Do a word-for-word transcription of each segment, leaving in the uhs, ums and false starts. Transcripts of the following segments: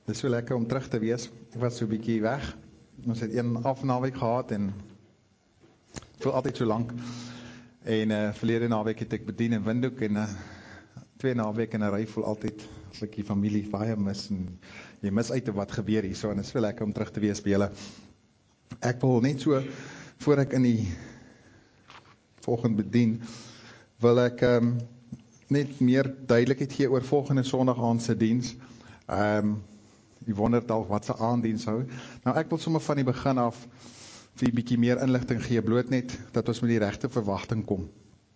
Dit is so lekker om terug te wees. Ek was so 'n bietjie weg. Ons het een afnaweek gehad en voel altyd so lank. En uh, verlede naweek het ek bedien in Windhoek en uh, twee naweek in 'n ry voel altyd as ek die familie baie mis en jy mis uit wat gebeur hier so en dit is so lekker om terug te wees by julle. Ek wil net so voor ek in die volgende bedien wil ek um, net meer duidelikheid gee oor volgende Sondag aand se diens. Ehm um, Jy wondert al wat se aandiens hou. Nou ek wil sommer van die begin af vir 'n bietjie meer inligting gee, bloot net dat ons met die regte verwagting kom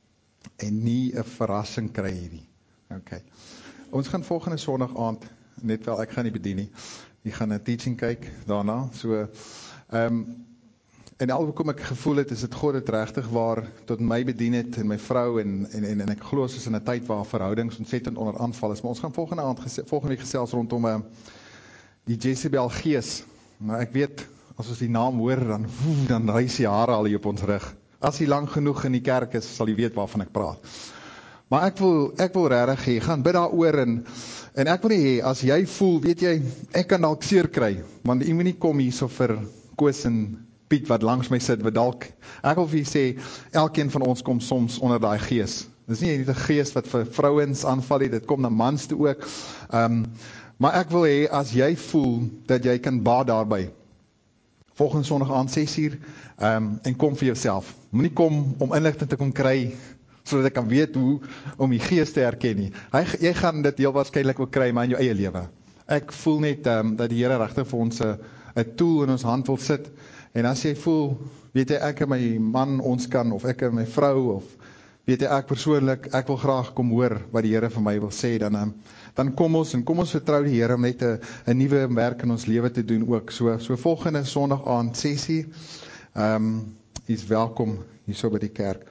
en nie 'n verrassing kry hierdie. Okay. Ons gaan volgende Sondag aand, net wel ek gaan nie bedien nie. Jy gaan 'n teaching kyk daarna. So ehm um, en al hoekom ek gevoel het is dit God het regtig waar tot my bedien het en my vrou en en en, en ek glo ons is in 'n tyd waar verhoudings ontsettend onder aanval is, maar ons gaan volgende aand volgende week gesels rondom 'n uh, die Jezebel gees. Nou ek weet, as ons die naam hoor, dan, woe, dan reis die hare al hier op ons rug. As hy lang genoeg in die kerk is, sal jy weet waarvan ek praat. Maar ek wil, ek wil regtig hê, gaan bid daaroor en, en ek wil nie hê, as jy voel, weet jy, ek kan dalk seer kry, want jy moet nie kom hier so vir Koos en Piet wat langs my sit, wat dalk, ek wil vir jy sê, elkeen van ons kom soms onder daai gees. Dit is nie net 'n gees wat vir vrouens aanval het, dit kom na mans toe ook. Um, Maar ek wil hê, as jy voel, dat jy kan baat daarby, volgende Sondag aand ses uur, um, en kom vir jouself. Moenie kom om inligting te kom kry, sodat ek kan weet hoe, om die gees te herken nie. Hy, jy gaan dit heel waarskynlik ook kry, maar in jou eie lewe. Ek voel net, um, dat die Here regtig vir ons 'n tool in ons hand wil sit, en as jy voel, weet jy, ek en my man, ons kan, of ek en my vrou, of weet jy, ek persoonlik, ek wil graag kom hoor, wat die Here vir my wil sê, dan, um, dan kom ons, en kom ons vertrou die Here om net 'n nuwe werk in ons lewe te doen ook. So, so volgende Sondag aand ses uur, um, is welkom hier so by die kerk.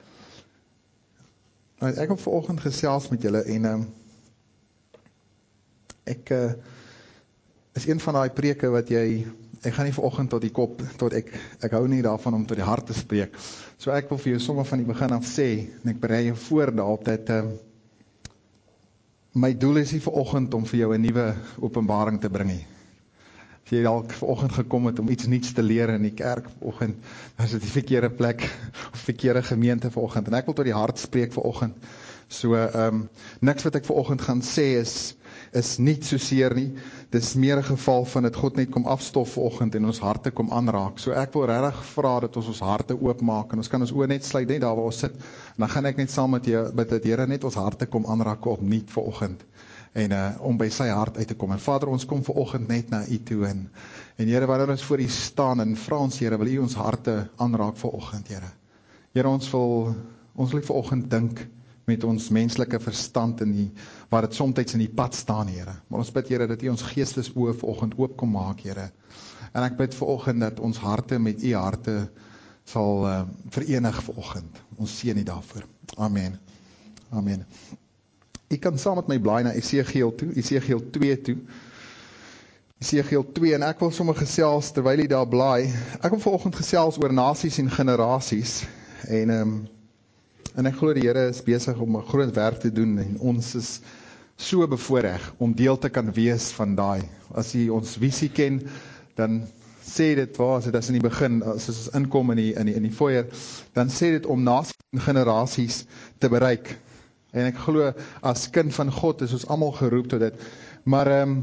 Nou, ek wil vanoggend gesels met julle, en um, ek uh, is een van daai preke wat jy, ek gaan nie vanoggend tot die kop, tot ek, ek hou nie daarvan om tot die hart te spreek. So ek wil vir jou sommer van die begin af sê, en ek berei jou voor daarop, dat um, my doel is nie vanoggend om vir jou 'n nuwe openbaring te bring nie. As jy dalk vanoggend gekom het om iets nuuts te leer in die kerk vanoggend, dan is dit die verkeerde plek of verkeerde gemeente vanoggend. En ek wil tot die hart spreek vanoggend. So ehm um, niks wat ek vanoggend gaan sê is is nie so seer nie. Dit is meer 'n geval van dat God net kom afstof vanoggend en ons harte kom aanraak. So ek wil regtig vra dat ons ons harte oopmaak en ons kan ons oë net sluit net daar waar ons sit. En dan gaan ek net saam met jou bid dat Here net ons harte kom aanraak opnuut vanoggend en uh, om by sy hart uit te kom. En Vader, ons kom vanoggend net na U toe en en Here, wanneer ons voor U staan en vra ons Here, wil U ons harte aanraak vanoggend, Here. Here, ons wil ons wil vanoggend dink met ons menslike verstand in die, waar het somtyds in die pad staan, Here. Maar ons bid, Here, dat U ons geestesoë vanoggend oop kom maak, Here. En ek bid vanoggend dat ons harte met U harte sal uh, verenig vanoggend. Ons seën U daarvoor. Amen. Amen. U kan saam met my blaai na Esegiel toe, Esegiel twee toe. Esegiel twee, en ek wil sommer gesels, terwyl jy daar blaai, ek wil vanoggend gesels oor nasies en generasies, en um, En ek glo die Here is besig om 'n groot werk te doen en ons is so bevoorreg om deel te kan wees van daai. As jy ons visie ken, dan sê dit waar, as dit as in die begin, as ons inkom in die, in die, in die foyer, dan sê dit om nasies en generasies te bereik. En ek glo as kind van God is ons almal geroep tot dit. Maar um,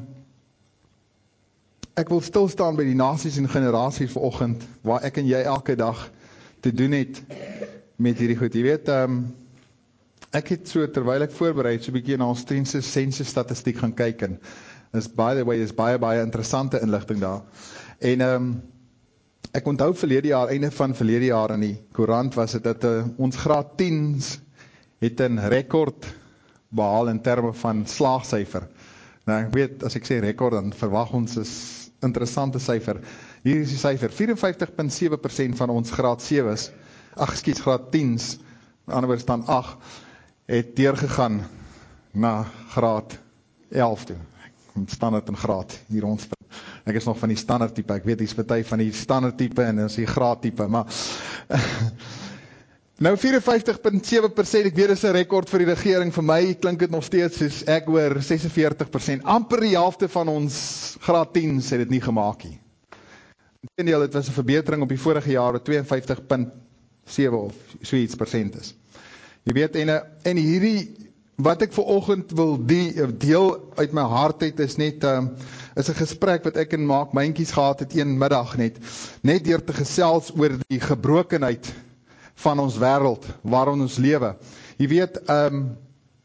ek wil stil staan by die nasies en generasies vanoggend, waar ek en jy elke dag te doen het met hierdie goed. Jy weet, um, ek het so, terwyl ek voorbereid, so 'n bietjie na ons sensus statistiek gaan kyk, en is, by the way, is baie, baie interessante inligting daar. En um, ek onthou verlede jaar, einde van verlede jaar in die koerant was dit, dat uh, ons graad tiens het 'n rekord behaal in terme van slaagsyfer. Nou, ek weet, as ek sê rekord, dan verwag ons is interessante syfer. Hier is die syfer, vierenvyftig komma sewe persent van ons graad sewes, ag, skiet, graad tiens, met ander woord staan agt, het deurgegaan na graad elf toe. Met standaard en graad hier ons. Ek is nog van die standaard type, ek weet die is party van die standaard type en is die graad type, maar Nou vyf en vyftig komma sewe persent, ek weet dis 'n rekord vir die regering, vir my klink dit nog steeds soos ek hoor ses en veertig persent, amper die helfte van ons graad tien het dit nie gemaak nie. Inteendeel, dit was 'n verbetering op die vorige jaar wat twee en vyftig komma sewe of so iets persent is. Jy weet, en, en hierdie, wat ek vanoggend wil die, deel uit my hart het, is net, um, is 'n gesprek wat ek en Maak Myntjies gehad het een middag net, net deur te gesels oor die gebrokenheid van ons wêreld, waarin ons lewe. Jy weet, um,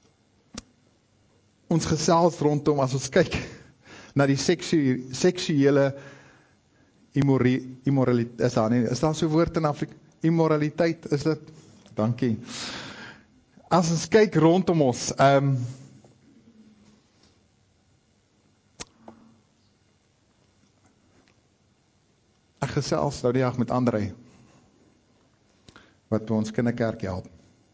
ons gesels rondom, as ons kyk na die seksu, seksuele immori, immoraliteit, is daar nie, is daar so woord in Afrika? Immoraliteit, is dit? Dankie. As ons kyk rondom ons, um, ek gesels nou die dag met André, wat by ons kinderkerk help.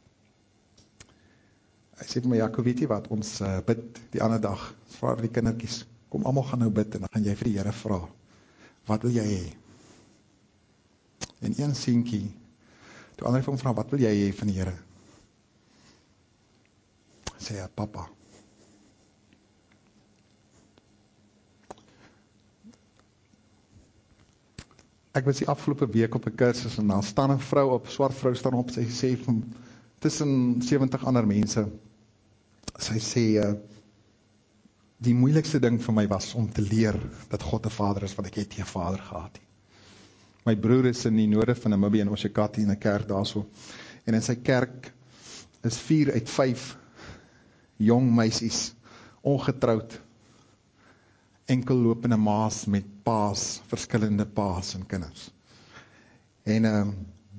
Hy sê vir my, Jaco, weet jy wat, ons uh, bid die ander dag, vra die kindertjies, kom almal gaan nou bid, en dan gaan jy vir die Here vra, wat wil jy hê? En een seentjie, toe André vir hom vra, wat wil jy hê van die Here? Sê hy, papa. Ek was die afgelope week op 'n kursus en daar staan 'n vrou op, swart vrou staan op, sy sê van tussen sewentig ander mense. Sy sê uh, die moeilikste ding vir my was om te leer dat God 'n Vader is, want ek het nie 'n vader gehad nie. My broer is in die noorde van Namibië in Oshakati in 'n kerk daarso. En in sy kerk is vier uit vyf jong meisies ongetroud, enkel lopende maas met paas, verskillende paas en kinders. En um,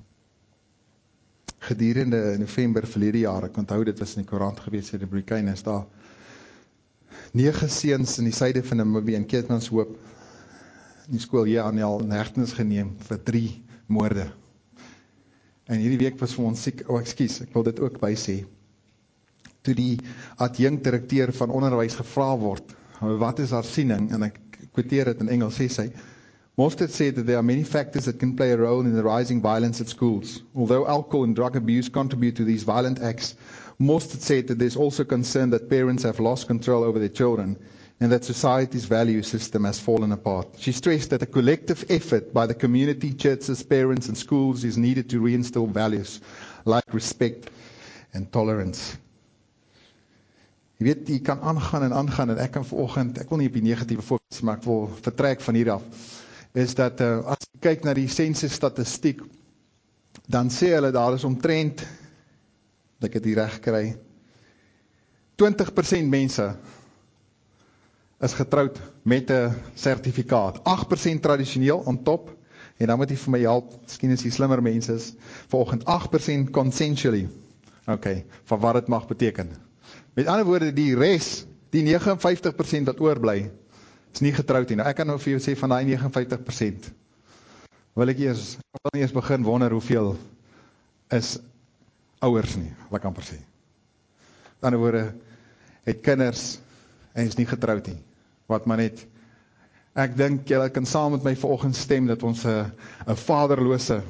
gedurende November verlede jaar, ek onthou dit was in die koerant gewees, in die Brikane, is daar nege seuns in die suide van Namibië in Keetmanshoop in die skool hier aan al in hegtenis geneem vir drie moorde. En hierdie week was vir ons siek, oh ekskuus, ek wil dit ook by sê, toe die adjunkt direkteur van onderwys gevra word, wat is haar siening, en ek quoteer dit in Engels, sê sy, Mostert said that there are many factors that can play a role in the rising violence at schools. Although alcohol and drug abuse contribute to these violent acts, Mostert said that there's also concern that parents have lost control over their children and that society's value system has fallen apart. She stressed that a collective effort by the community, churches, parents and schools is needed to reinstill values like respect and tolerance. Jy weet, jy kan aangaan en aangaan en ek kan vanoggend, ek wil nie op die negatieve fokus, maar ek wil vertrek van hier af, is dat uh, as jy kyk na die sensus statistiek, dan sê hulle daar is omtrent, dat ek het hier recht kry, twintig persent mense is getrouwd met 'n sertifikaat, agt persent tradisioneel on top, en dan moet jy vir my help, miskien is die slimmer mense is, vanoggend agt persent consensually, ok, van wat het mag beteken. Met ander woorde, die res, die nege en vyftig persent wat oorblij, is nie getrouwd nie. Nou, ek kan nou vir jou sê, van die nege en vyftig persent, wil ek eers, ek wil nie eers begin wonder hoeveel is ouers nie, wat kan per sê. Met ander woorde, het kinders, en is nie getrouwd nie. Wat maar net, ek dink, julle kan saam met my vanoggend stem, dat ons een vaderlose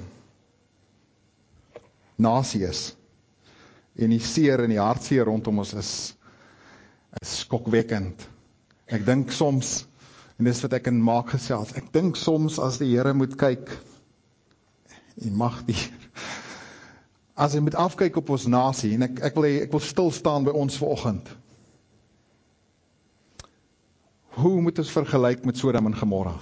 nasie is. En die seer en die hartseer rondom ons is, is skokwekkend. Ek dink soms, en dis wat ek in Maak gesels, ek dink soms as die Here moet kyk, en mag die, as hy moet afkyk op ons nasie, en ek, ek, wil, ek wil stil staan by ons vanoggend. Hoe moet ons vergelyk met Sodom en Gomorra?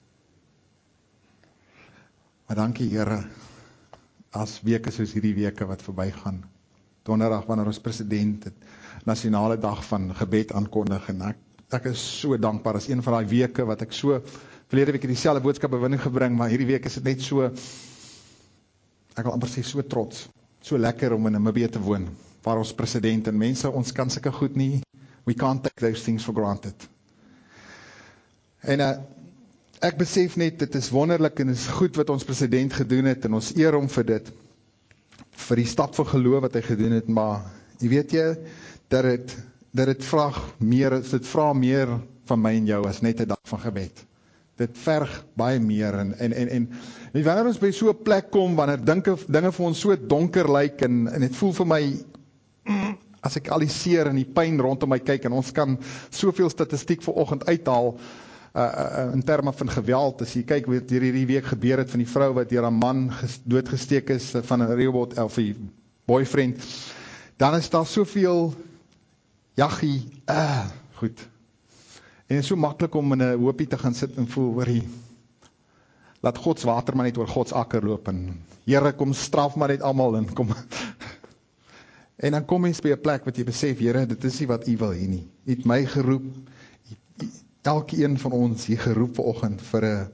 Maar dankie Here, as weke soos hierdie weke wat verby gaan, donderdag wanneer ons president het nasionale dag van gebed aankondig, en ek, ek is so dankbaar, as een van die weke wat ek so, verlede week het die selfe boodskap bewinning gebring, maar hierdie week is dit net so, ek wil amper sê so trots, so lekker om in Namibië te woon, waar ons president en mense, ons kan sulke goed nie, we can't take those things for granted. En uh, ek besef net, dit is wonderlik en is goed wat ons president gedoen het, en ons eer hom vir dit, vir die stap van geloof wat hy gedoen het, maar, jy weet jy, dat het, dat het vraag meer, dit vraag meer van my en jou, as net 'n dag van gebed. dit verg baie meer, en, en, en, en wanneer ons by so 'n plek kom, wanneer dinge, dinge vir ons so donker lyk, en, en het voel vir my, mm, as ek al die seer en die pyn rondom my kyk, en ons kan soveel statistiek vanoggend uithaal, uh, uh, in terme van geweld, as jy kyk wat hierdie week gebeur het, van die vrou wat deur 'n man ges, doodgesteek is, van 'n reelbot, of 'n boyfriend, dan is daar soveel, jaggie, uh, goed, en het is so maklik om in 'n hoopie te gaan sit en voel, hoorie, laat Gods water maar net oor Gods akker loop, en Here, kom straf maar net almal, en kom, en dan kom mens by 'n plek wat jy besef, Here, dit is nie wat U wil hê nie, U het my geroep, elke een van ons hier geroep vanoggend vir 'n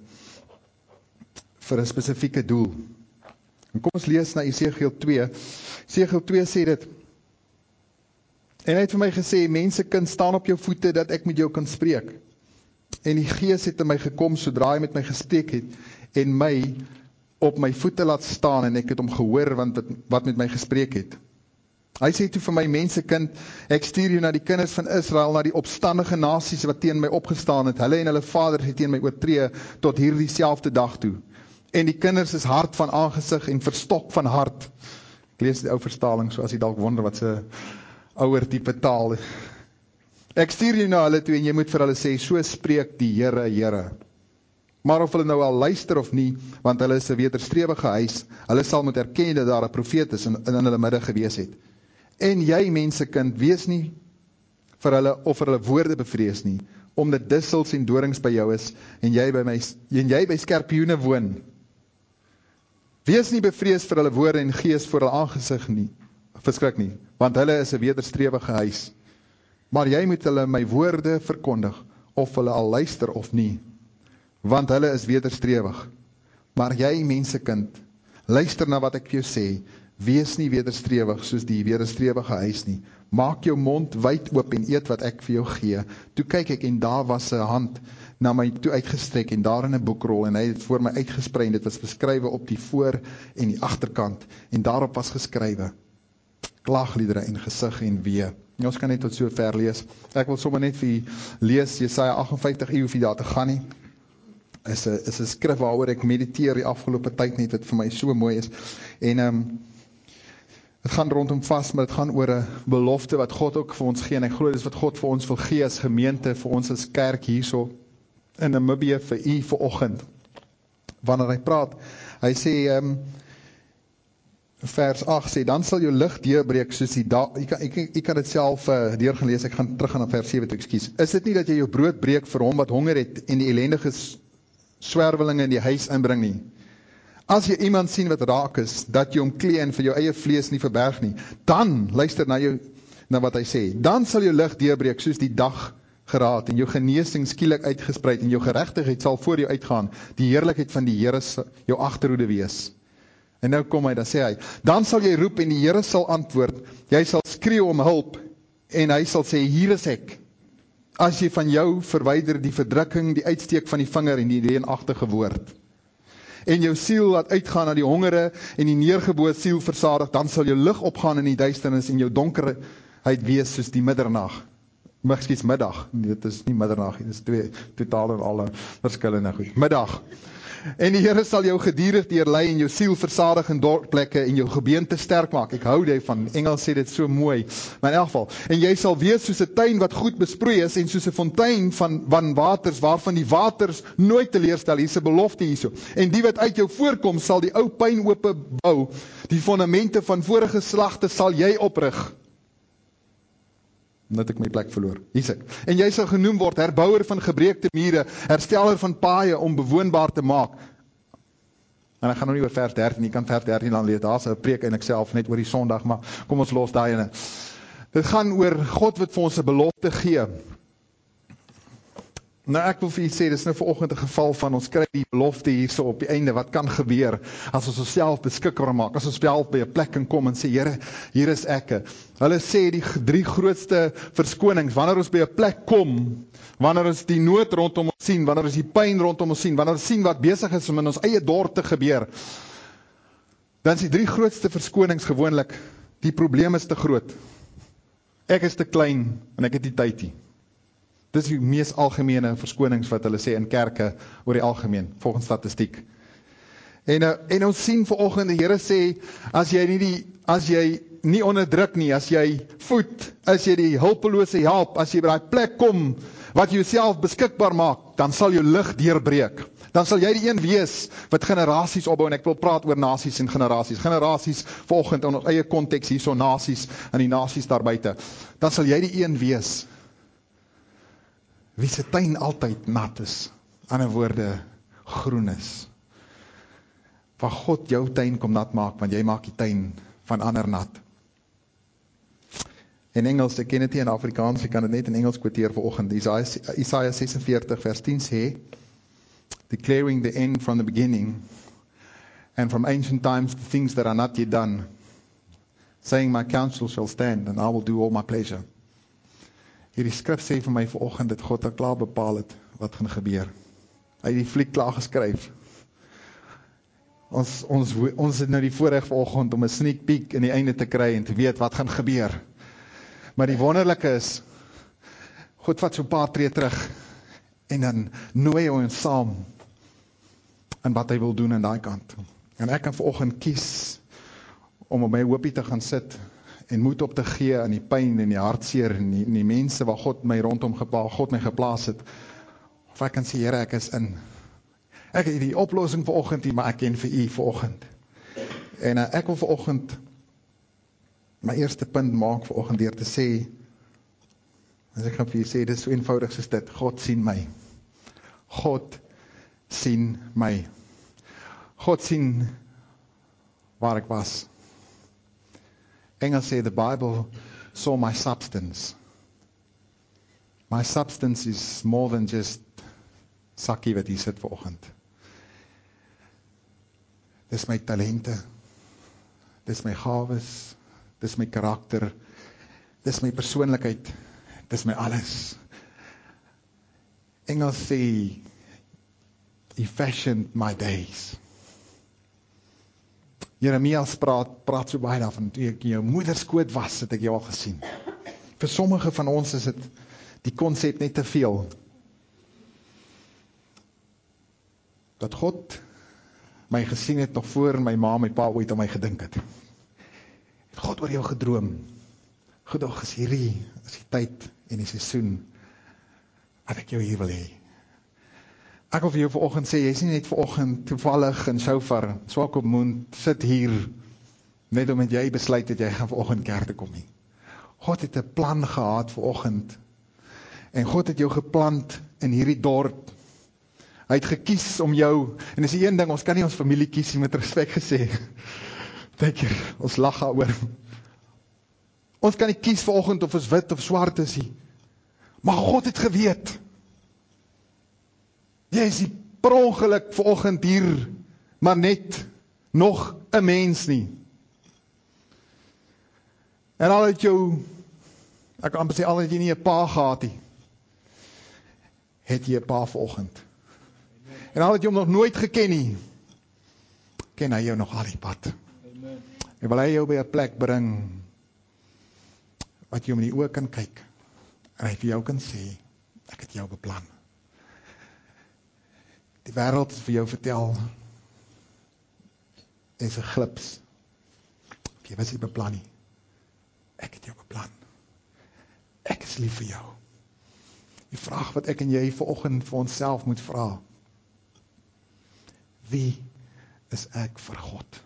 vir 'n spesifieke doel. En kom ons lees na Esegiel twee. Esegiel twee sê dit, en hy het vir my gesê, mense kind, staan op jou voete, dat ek met jou kan spreek. En die Gees het in my gekom, sodra hy met my gespreek het, en my op my voete laat staan, en ek het hom gehoor, want wat met my gespreek het. Hy sê toe vir my, mense kind, ek stuur jou na die kinders van Israel, na die opstandige nasies wat teen my opgestaan het, hulle en hulle vaders het teen my oortree, tot hierdie selfde dag toe. En die kinders is hard van aangesig, en verstok van hart. Ek lees die ou vertaling, so as jy dalk wonder wat se ouer type taal. Ek stuur jou na hulle toe, en jy moet vir hulle sê, so spreek die Here, Here. Maar of hulle nou al luister of nie, want hulle is 'n wederstrewige huis, hulle sal moet erken dat daar 'n profeet is in, in hulle midde gewees het. En jy, mensekind, wees nie vir hulle of vir hulle woorde bevrees nie, omdat dissels en dorings by jou is, en jy by my en jy by skorpioene woon. Wees nie bevrees vir hulle woorde en gees voor hulle aangesig nie, verskrik nie, want hulle is 'n wederstrewige huis. Maar jy moet hulle my woorde verkondig, of hulle al luister of nie, want hulle is wederstrewig. Maar jy, mensekind, luister na wat ek vir jou sê, wees nie wederstrewig soos die wederstrewige huis nie. Maak jou mond wyd oop en eet wat ek vir jou gee. Toe kyk ek en daar was 'n hand na my toe uitgestrek en daar in 'n boekrol en hy het voor my uitgesprei en dit was beskrywe op die voor en die agterkant en daarop was geskrywe klagliedere en gesig en wee. En ons kan net tot so ver lees. Ek wil sommer net vir u lees Jesaja agt en vyftig, u hoef nie daar te gaan nie. Is 'n is 'n skrif waaroor ek mediteer die afgelope tyd net, wat vir my so mooi is. En ehm um, dit gaan rondom vas, maar dit gaan oor 'n belofte wat God ook vir ons gee, en ek glo dis wat God vir ons wil gee as gemeente, vir ons as kerk hierso in Namibië, vir u vanoggend. Wanneer hy praat, hy sê, um, vers agt sê, dan sal jou lig deurbreek soos die dag, ek kan, ek, ek kan dit self uh, deurgelees, ek gaan terug gaan na vers sewe toe, ekskuus. Is dit nie dat jy jou brood breek vir hom wat honger het, en die ellendige swerwelinge in die huis inbring nie? As jy iemand sien wat raak is, dat jy hom klee en vir jou eie vlees nie verberg nie, dan, luister na jou, na wat hy sê, dan sal jou lig deurbreek soos die dag geraad, en jou genesing skielik uitgespreid, en jou geregtigheid sal voor jou uitgaan, die heerlikheid van die Here sal jou agterhoede wees. En nou kom hy, dan sê hy, dan sal jy roep en die Here sal antwoord, jy sal skreeu om hulp, en hy sal sê, hier is ek. As jy van jou verwyder die verdrukking, die uitsteek van die vinger en die leenagtige woord, en jou siel laat uitgaan na die hongere en die neergeboorde siel versadig, dan sal jou lig opgaan in die duisternis en jou donkerheid wees soos die middernag. Miskies middag, nee, dit is nie middernag, dit is twee totaal en alle verskillende goed. Middag. En die Here sal jou gedurig deurlei en jou siel versadig in dorplekke en jou gebeente sterk maak. Ek hou daarvan, Engels sê dit so mooi, maar in elk geval. En jy sal wees soos 'n tuin wat goed besproei is en soos 'n fontein van, van waters, waarvan die waters nooit teleurstel. Hier's 'n belofte hierso. En die wat uit jou voorkom sal die ou pynhope bou. Die fondamente van vorige slagte sal jy oprig. Net ek my plek verloor. Hier's ek. En jy sal genoem word herbouer van gebreekte mure, hersteller van paaie om bewoonbaar te maak. En ek gaan nou nie oor vers dertien, jy kan vers dertien dan lees, daar's 'n preek en ek self net oor die Sondag, maar kom ons los daai ene. Dit gaan oor God wat vir ons 'n belofte gee. Nou ek wil vir u sê, dit is nou vanoggend 'n geval van ons kry die belofte hierso op die einde, wat kan gebeur as ons onsself beskikbaar maak, as ons self by 'n plek kan kom en sê, Here, hier is ek. Hulle sê die drie grootste verskonings, wanneer ons by 'n plek kom, wanneer ons die nood rondom ons sien, wanneer ons die pyn rondom ons sien, wanneer ons sien wat besig is om in ons eie dorp te gebeur, dan is die drie grootste verskonings gewoonlik, die probleem is te groot. Ek is te klein en ek het nie tyd nie. Dis die mees algemene verskonings wat hulle sê in kerke oor die algemeen, volgens statistiek. En, uh, en ons sien vanoggend die Here sê, as jy nie die, as jy nie onderdruk nie, as jy voed, as jy die hulpelose help, as jy by daai plek kom, wat jy jouself beskikbaar maak, dan sal jou lig deurbreek. Dan sal jy die een wees wat generasies opbou, en ek wil praat oor nasies en generasies. Generasies vanoggend in ons eie konteks hierso, nasies en die nasies daar buite. Dan sal jy die een wees wie se tuin altyd nat is, ander woorde groen is. Waar God jou tuin kom nat maak, want jy maak die tuin van ander nat. In Engels, ek ken dit nie in Afrikaans, ek kan dit net in Engels quoteer vanoggend. Isaiah, Isaiah sesenveertig vers tien sê, declaring the end from the beginning, and from ancient times the things that are not yet done, saying my counsel shall stand, and I will do all my pleasure. Hierdie skrif sê vir my vanoggend dat God al klaar bepaal het wat gaan gebeur. Hy het die fliek klaar geskryf. Ons, ons, ons het nou die voorreg vanoggend om 'n sneak peek in die einde te kry en te weet wat gaan gebeur. Maar die wonderlike is, God vat so 'n paar tree terug en dan nooi hy ons saam in wat hy wil doen aan daai kant. En ek kan vanoggend kies om op my hoopie te gaan sit en moed op te gee aan die pyn en die hartseer en die, en die mense waar God my rondom geplaas, God my geplaas het. Of ek kan sê, Here, ek is in. Ek het die oplossing vanoggend nie, maar ek ken vir u vanoggend. En uh, ek wil vanoggend my eerste punt maak vanoggend deur te sê, as ek gaan vir u sê, dit is so eenvoudig soos dit, God sien my. God sien my. God sien waar ek was. Engels sê, the Bible saw my substance. My substance is more than just sakkie wat hier sit vanoggend. Dis my talente, dis my gawes, dis my karakter, dis my persoonlikheid, dis my alles. Engels sê, he fashioned my days. Jeremias praat, praat so baie daarvan, toe ek in jou moederskoot was, het ek jou al gesien. Vir sommige van ons is dit die konsep net te veel. Dat God my gesien het nog voor my ma, my pa ooit aan my gedink het. Het God oor jou gedroom. Goed, ook is hierdie, is die tyd en die seisoen, wat ek jou hier wil hê. Ek wil vir jou vanoggend sê, jy is nie net vanoggend toevallig in Shofar, swak op moon, sit hier, net omdat jy besluit dat jy gaan vanoggend kerk te kom nie. God het 'n plan gehad vanoggend, en God het jou geplant in hierdie dorp. Hy het gekies om jou, en dis die een ding, ons kan nie ons familie kies nie, met respek gesê. Dink jy, ons lag daaroor. Ons kan nie kies vanoggend of ons wit of swart is nie. Maar God het geweet. Jy is nie per ongeluk vanoggend hier, maar net nog 'n mens nie. En al het jou, ek kan amper sê, al het jy nie 'n pa gehad nie, het jy 'n pa vanoggend. En al het jy hom nog nooit geken nie, ken hy jou nog al die pad. Amen. En wil hy jou by 'n plek bring, wat jy om in die oë kan kyk, en hy vir jou kan sê, ek het jou beplan. Die wêreld het vir jou vertel, is 'n glips, jy was nie beplan nie, ek het jou beplan, ek is lief vir jou. Die vraag wat ek en jy vanoggend vir onsself moet vra, wie is ek vir God?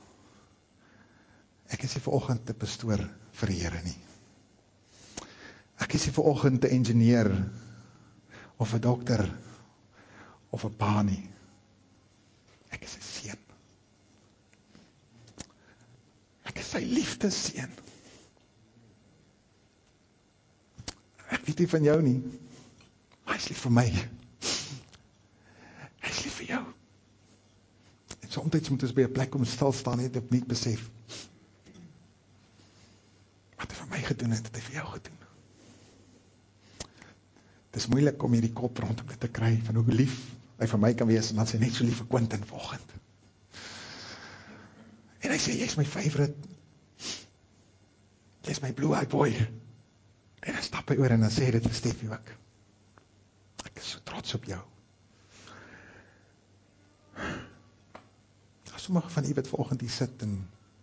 Ek is nie vanoggend 'n pastoor vir die Here nie. Ek is nie vanoggend 'n ingenieur, of 'n dokter, of 'n pa nie. Ek is 'n seun. Ek is sy liefdesseun. Ek weet nie van jou nie, maar hy is lief vir my. Hy is lief vir jou. En soms moet ons by 'n plek om stil staan en dit nie besef. Wat hy vir my gedoen het, het hy vir jou gedoen. Het is moeilik om hierdie kop rondom dit te kry, van hoe lief hy vir my kan wees, en dan sê net so lief vir Quentin vanoggend. En hy sê, jy is my favorite, jy is my blue-eyed boy. En dan stap hy oor en dan sê dit vir Steffie ook. trots op jou. Sommige van u wat vanoggend hier sit en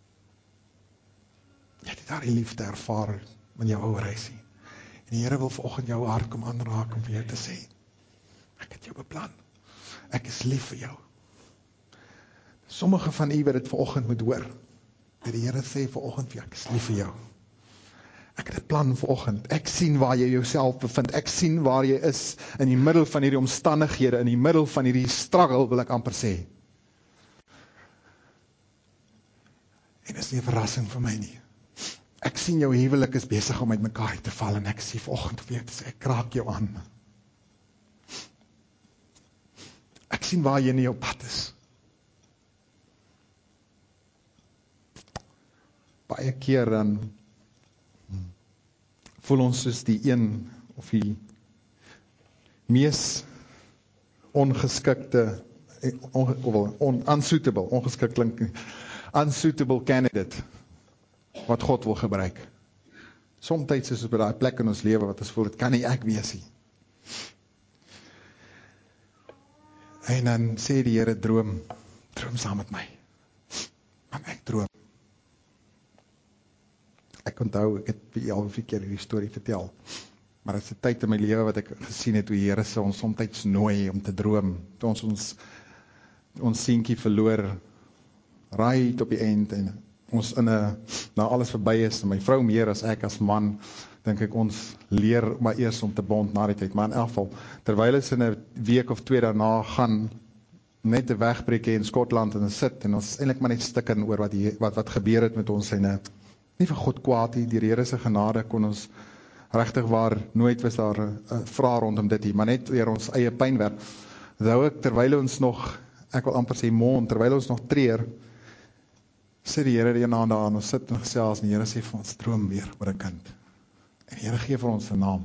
jy het daar die liefde ervaar in jou ou reisie. En die Here wil vanoggend jou hart kom aanraak om vir jou te sê, ek het jou beplan. Ek is lief vir jou. Sommige van u wat dit vanoggend moet hoor, dat die Here sê vanoggend vir jou, ek is lief vir jou. Ek het 'n plan vanoggend. Ek sien waar jy jouself bevind. Ek sien waar jy is in die middel van hierdie omstandighede, in die middel van hierdie struggle, wil ek amper sê. En dit is nie 'n verrassing vir my nie. Ek sien jou huwelik is besig om uit mekaar te val en ek sê vanoggend vir jou te sê, ek raak jou aan. Ek sien waar jy in jou pad is. Baie keer dan voel ons soos die een of die mees ongeskikte, on, on, unsuitable, ongeskik klink nie, unsuitable candidate wat God wil gebruik. Somtyds is ons by daai plek in ons lewe wat ons voel, dit kan nie ek wees nie. En dan sê die Here, droom, droom saam met my. Want ek droom. Ek onthou, ek het vir al vier keer hierdie storie vertel, maar dit is 'n tyd in my lewe wat ek gesien het hoe die Here se ons soms nooi om te droom, toe ons ons, ons seentjie verloor, right op die eind, en ons in 'n, nou alles verby is, en my vrou meer as ek as man, dink ek ons leer maar eers om te bond na die tyd, maar in elk geval, terwyl ons in 'n week of twee daarna gaan, net 'n wegbreek in Skotland en ons sit, en ons eintlik maar net stikken oor wat, die, wat, wat gebeur het met ons, en nie vir God kwaad nie, die Here se genade kon ons regtig waar, nooit was daar 'n vraag rondom dit nie, maar net oor ons eie pynwerk, Thou ek, terwyl ons nog, ek wil amper sê mond, terwyl ons nog treur, sit die Here die ene aand daar, en ons sit en gesels, en die Here sê vir ons, droom weer oor 'n kind, en die Here gee vir ons 'n naam.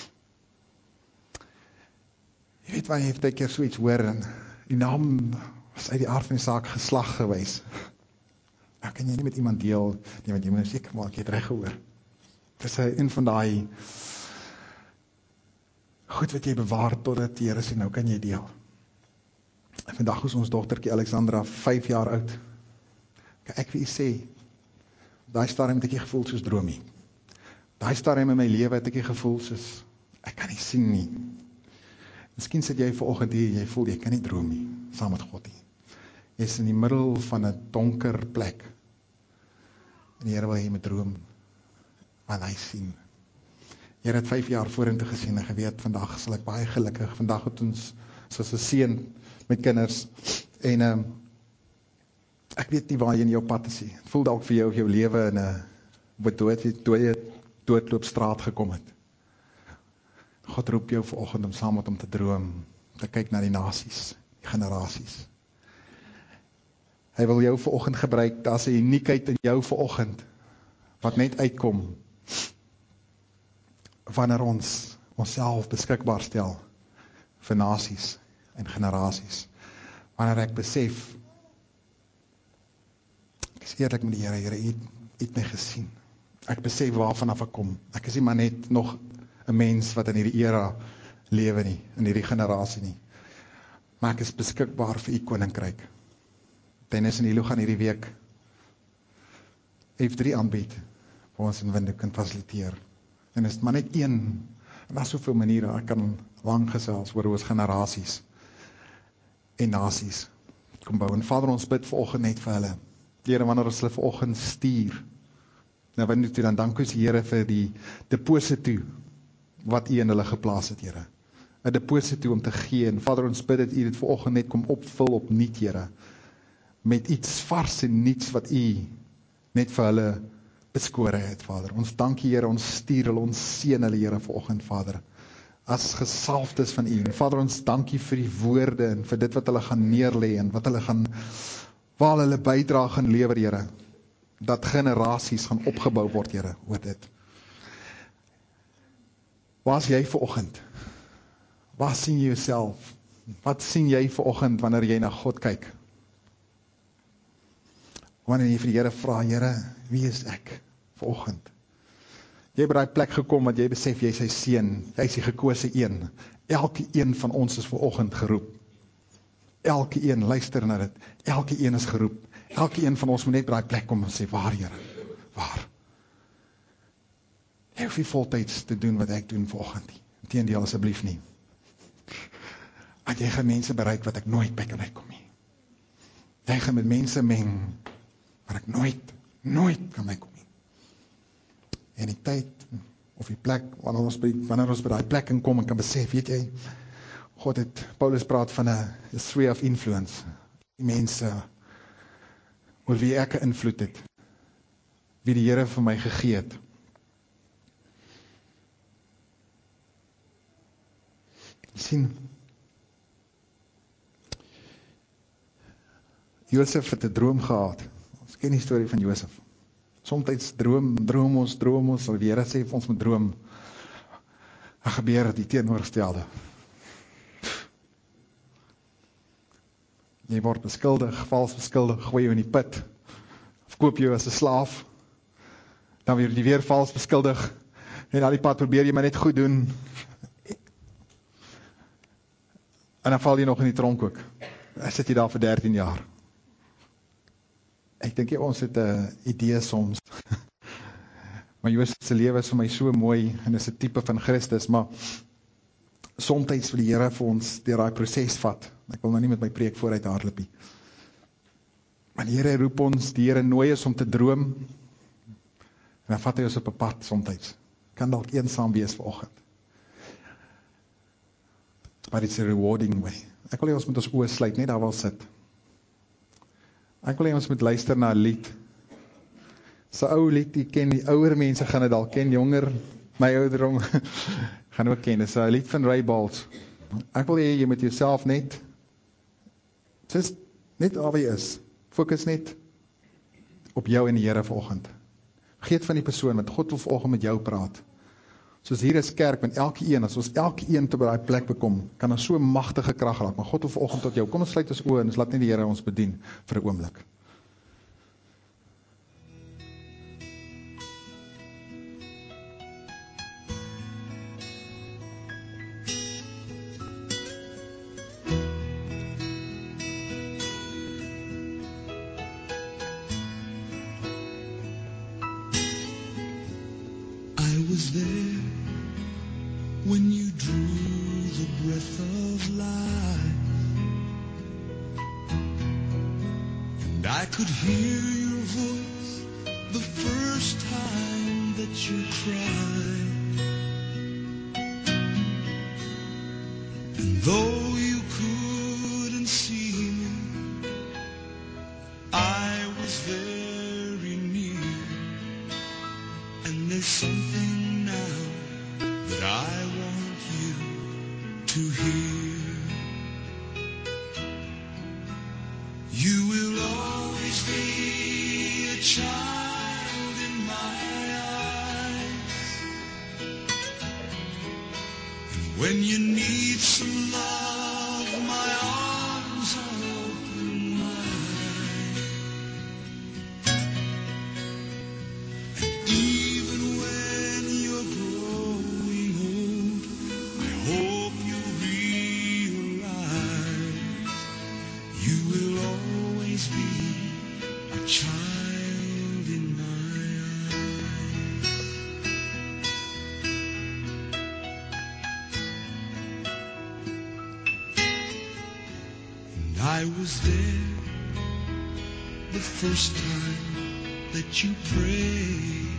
Jy weet waar jy het 'n keer so iets hoor, en die naam was uit die aard van die saak geslag gewys. Nou kan jy nie met iemand deel, nie, want jy moet seker maak, jy het reg gehoor. Dit is een van die goed wat jy bewaar, totdat die Here sê, nou kan jy deel. En vandag is ons dogtertjie Alexandra, vyf jaar oud. Kan ek vir u sê, daai stadium het ek nie gevoel soos droomie. Daai stadium in my lewe het ek nie gevoel soos, ek kan nie sien nie. Miskien sit jy vanoggend hier, jy voel, jy kan nie droom nie, saam met God nie. Jy is in die middel van 'n donker plek. En die Here wil hê jy moet droom, want hy sien. Die Here het vyf jaar vorentoe gesien en geweet, vandag sal ek baie gelukkig, vandag het ons, soos 'n seun met kinders, en um, ek weet nie waar jy in jou pad is nie. Het voel dalk vir jou of jou lewe in 'n dood, dood, doodloopstraat gekom het. God roep jou vanoggend om saam met hom te droom, te kyk na die nasies, die generasies. Hy wil jou vanoggend gebruik, daar is 'n uniekheid in jou vanoggend, wat net uitkom, wanneer ons onsself beskikbaar stel, vir nasies en generasies. Wanneer ek besef, ek is eerlik met die Here, Here, U het my gesien. Ek besef waarvan af ek kom. Ek is nie maar net nog 'n mens wat in hierdie era lewe nie, in hierdie generasie nie. Maar ek is beskikbaar vir U koninkryk. Dennis en Ilo gaan hierdie week F drie aanbied, vir ons in Windhoek kan fasiliteer. En is maar net een, en daar is soveel maniere, ek kan lang gesels oor ons generasies en nasies kom bou. En Vader, ons bid vanoggend net vir hulle. Here, wanneer ons hulle vanoggend stuur, nou Windhoek toe, dan dank ons Here vir die deposito wat U in hulle geplaas het, Here. 'n Deposito om te gee. En Vader, ons bid dat U dit vanoggend net kom opvul opnuut, Here, met iets vars en niets wat U net vir hulle beskore het, Vader. Ons dank U, Here, ons stuur hulle, ons seën hulle, Here, vanoggend, Vader, as gesalfdes van U. En Vader, ons dank U vir die woorde en vir dit wat hulle gaan neerlê en wat hulle gaan, waar hulle bydra gaan lewer, Here, dat generasies gaan opgebou word, Here, oor dit. Waar is jy vanoggend? Waar sien jy jouself? Wat sien jy vanoggend wanneer jy na God kyk? Wanneer jy vir die Here vra, Here, wie is ek vanoggend? Jy het by daai plek gekom, wat jy besef, jy is sy seun, jy is die gekose een. Elke een van ons is vanoggend geroep. Elke een, luister na dit, elke een is geroep. Elke een van ons moet net by daai plek kom en sê, waar Here, waar? Jy hoef nie voltyds te doen wat ek doen vanoggend nie. Inteendeel asseblief nie. Want jy gaan mense bereik wat ek nooit by kan uitkom nie. Jy gaan met mense meng, waar ek nooit, nooit kan uitkom nie. En die tyd, of die plek, wanneer ons by, wanneer ons by die plek kan kom en kan besef, weet jy, God het, Paulus praat van 'n sphere of influence, die mense, oor wie ek 'n invloed het, wie die Here vir my gegee het. Jy sien, Josef het 'n droom gehad. Ons ken die storie van Josef. Somtyds droom, droom ons, droom ons, sal die Here sê vir ons moet droom. Dan gebeur die teenoorgestelde. Jy word beskuldig, vals beskuldig, gooi jou in die put, of koop jou as 'n slaaf, dan word jy weer vals beskuldig, en al die pad probeer jy maar net goed doen, en dan val jy nog in die tronk ook. Dan sit jy daar vir dertien jaar. Ek dink jy, ons het 'n idee soms, maar Josef se lewe is vir my so mooi, en is 'n tipe van Christus, maar somtyds wil die Here vir ons deur daai proses vat. Ek wil nou nie met my preek vooruit hardloop nie. Maar die Here roep ons, die Here nooi ons om te droom, en dan vat hy ons op 'n pad somtyds. Kan dalk eensaam wees vanoggend. But it's a rewarding way. Ek wil hê ons moet ons oë sluit, net daar waar sit. Ek wil hê ons moet luister na 'n lied. So ou lied, die ken die ouer mense gaan dit dalk ken, jonger, my ouderdom gaan ook ken. Dis 'n lied van Ray Balls. Ek wil hê jy moet jouself net Dis net waar jy is. Fokus net op jou en die Here vanoggend. Vergeet van die persoon, want God wil vanoggend met jou praat. Soos hier is kerk, want elke een, as ons elke een te by daai plek bekom, kan ons so 'n magtige krag raak, maar God wil vanoggend tot jou. Kom ons sluit ons oë en ons laat net die Here ons bedien vir 'n oomblik. Was there when you drew the breath of life, and I could hear your voice the first time that you cried, and though you couldn't see me, I was very near, and there's something that I want you to hear. You will always be a child in my eyes, and when you need some love, my arms are open wide, and even when you're growing old, I hope you realize you will always be a child in my eyes. And I was there the first time that you prayed,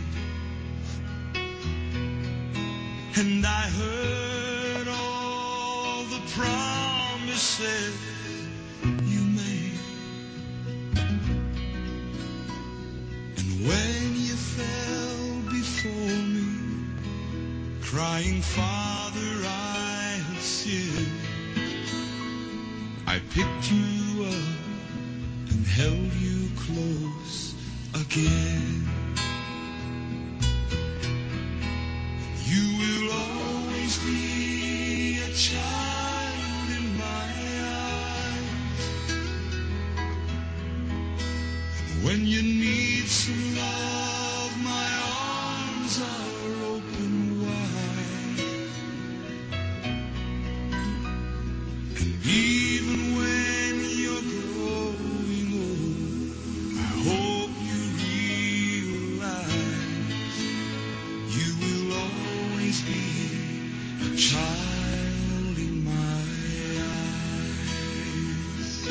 and I heard all the promises you made. And when you fell before me, crying, Father, I have sinned, I picked you up and held you close again. You will always be a child in my eyes. When you need some love, my arms arms are open wide. And even when you're growing old, I hope you realize you will always be a child in my eyes.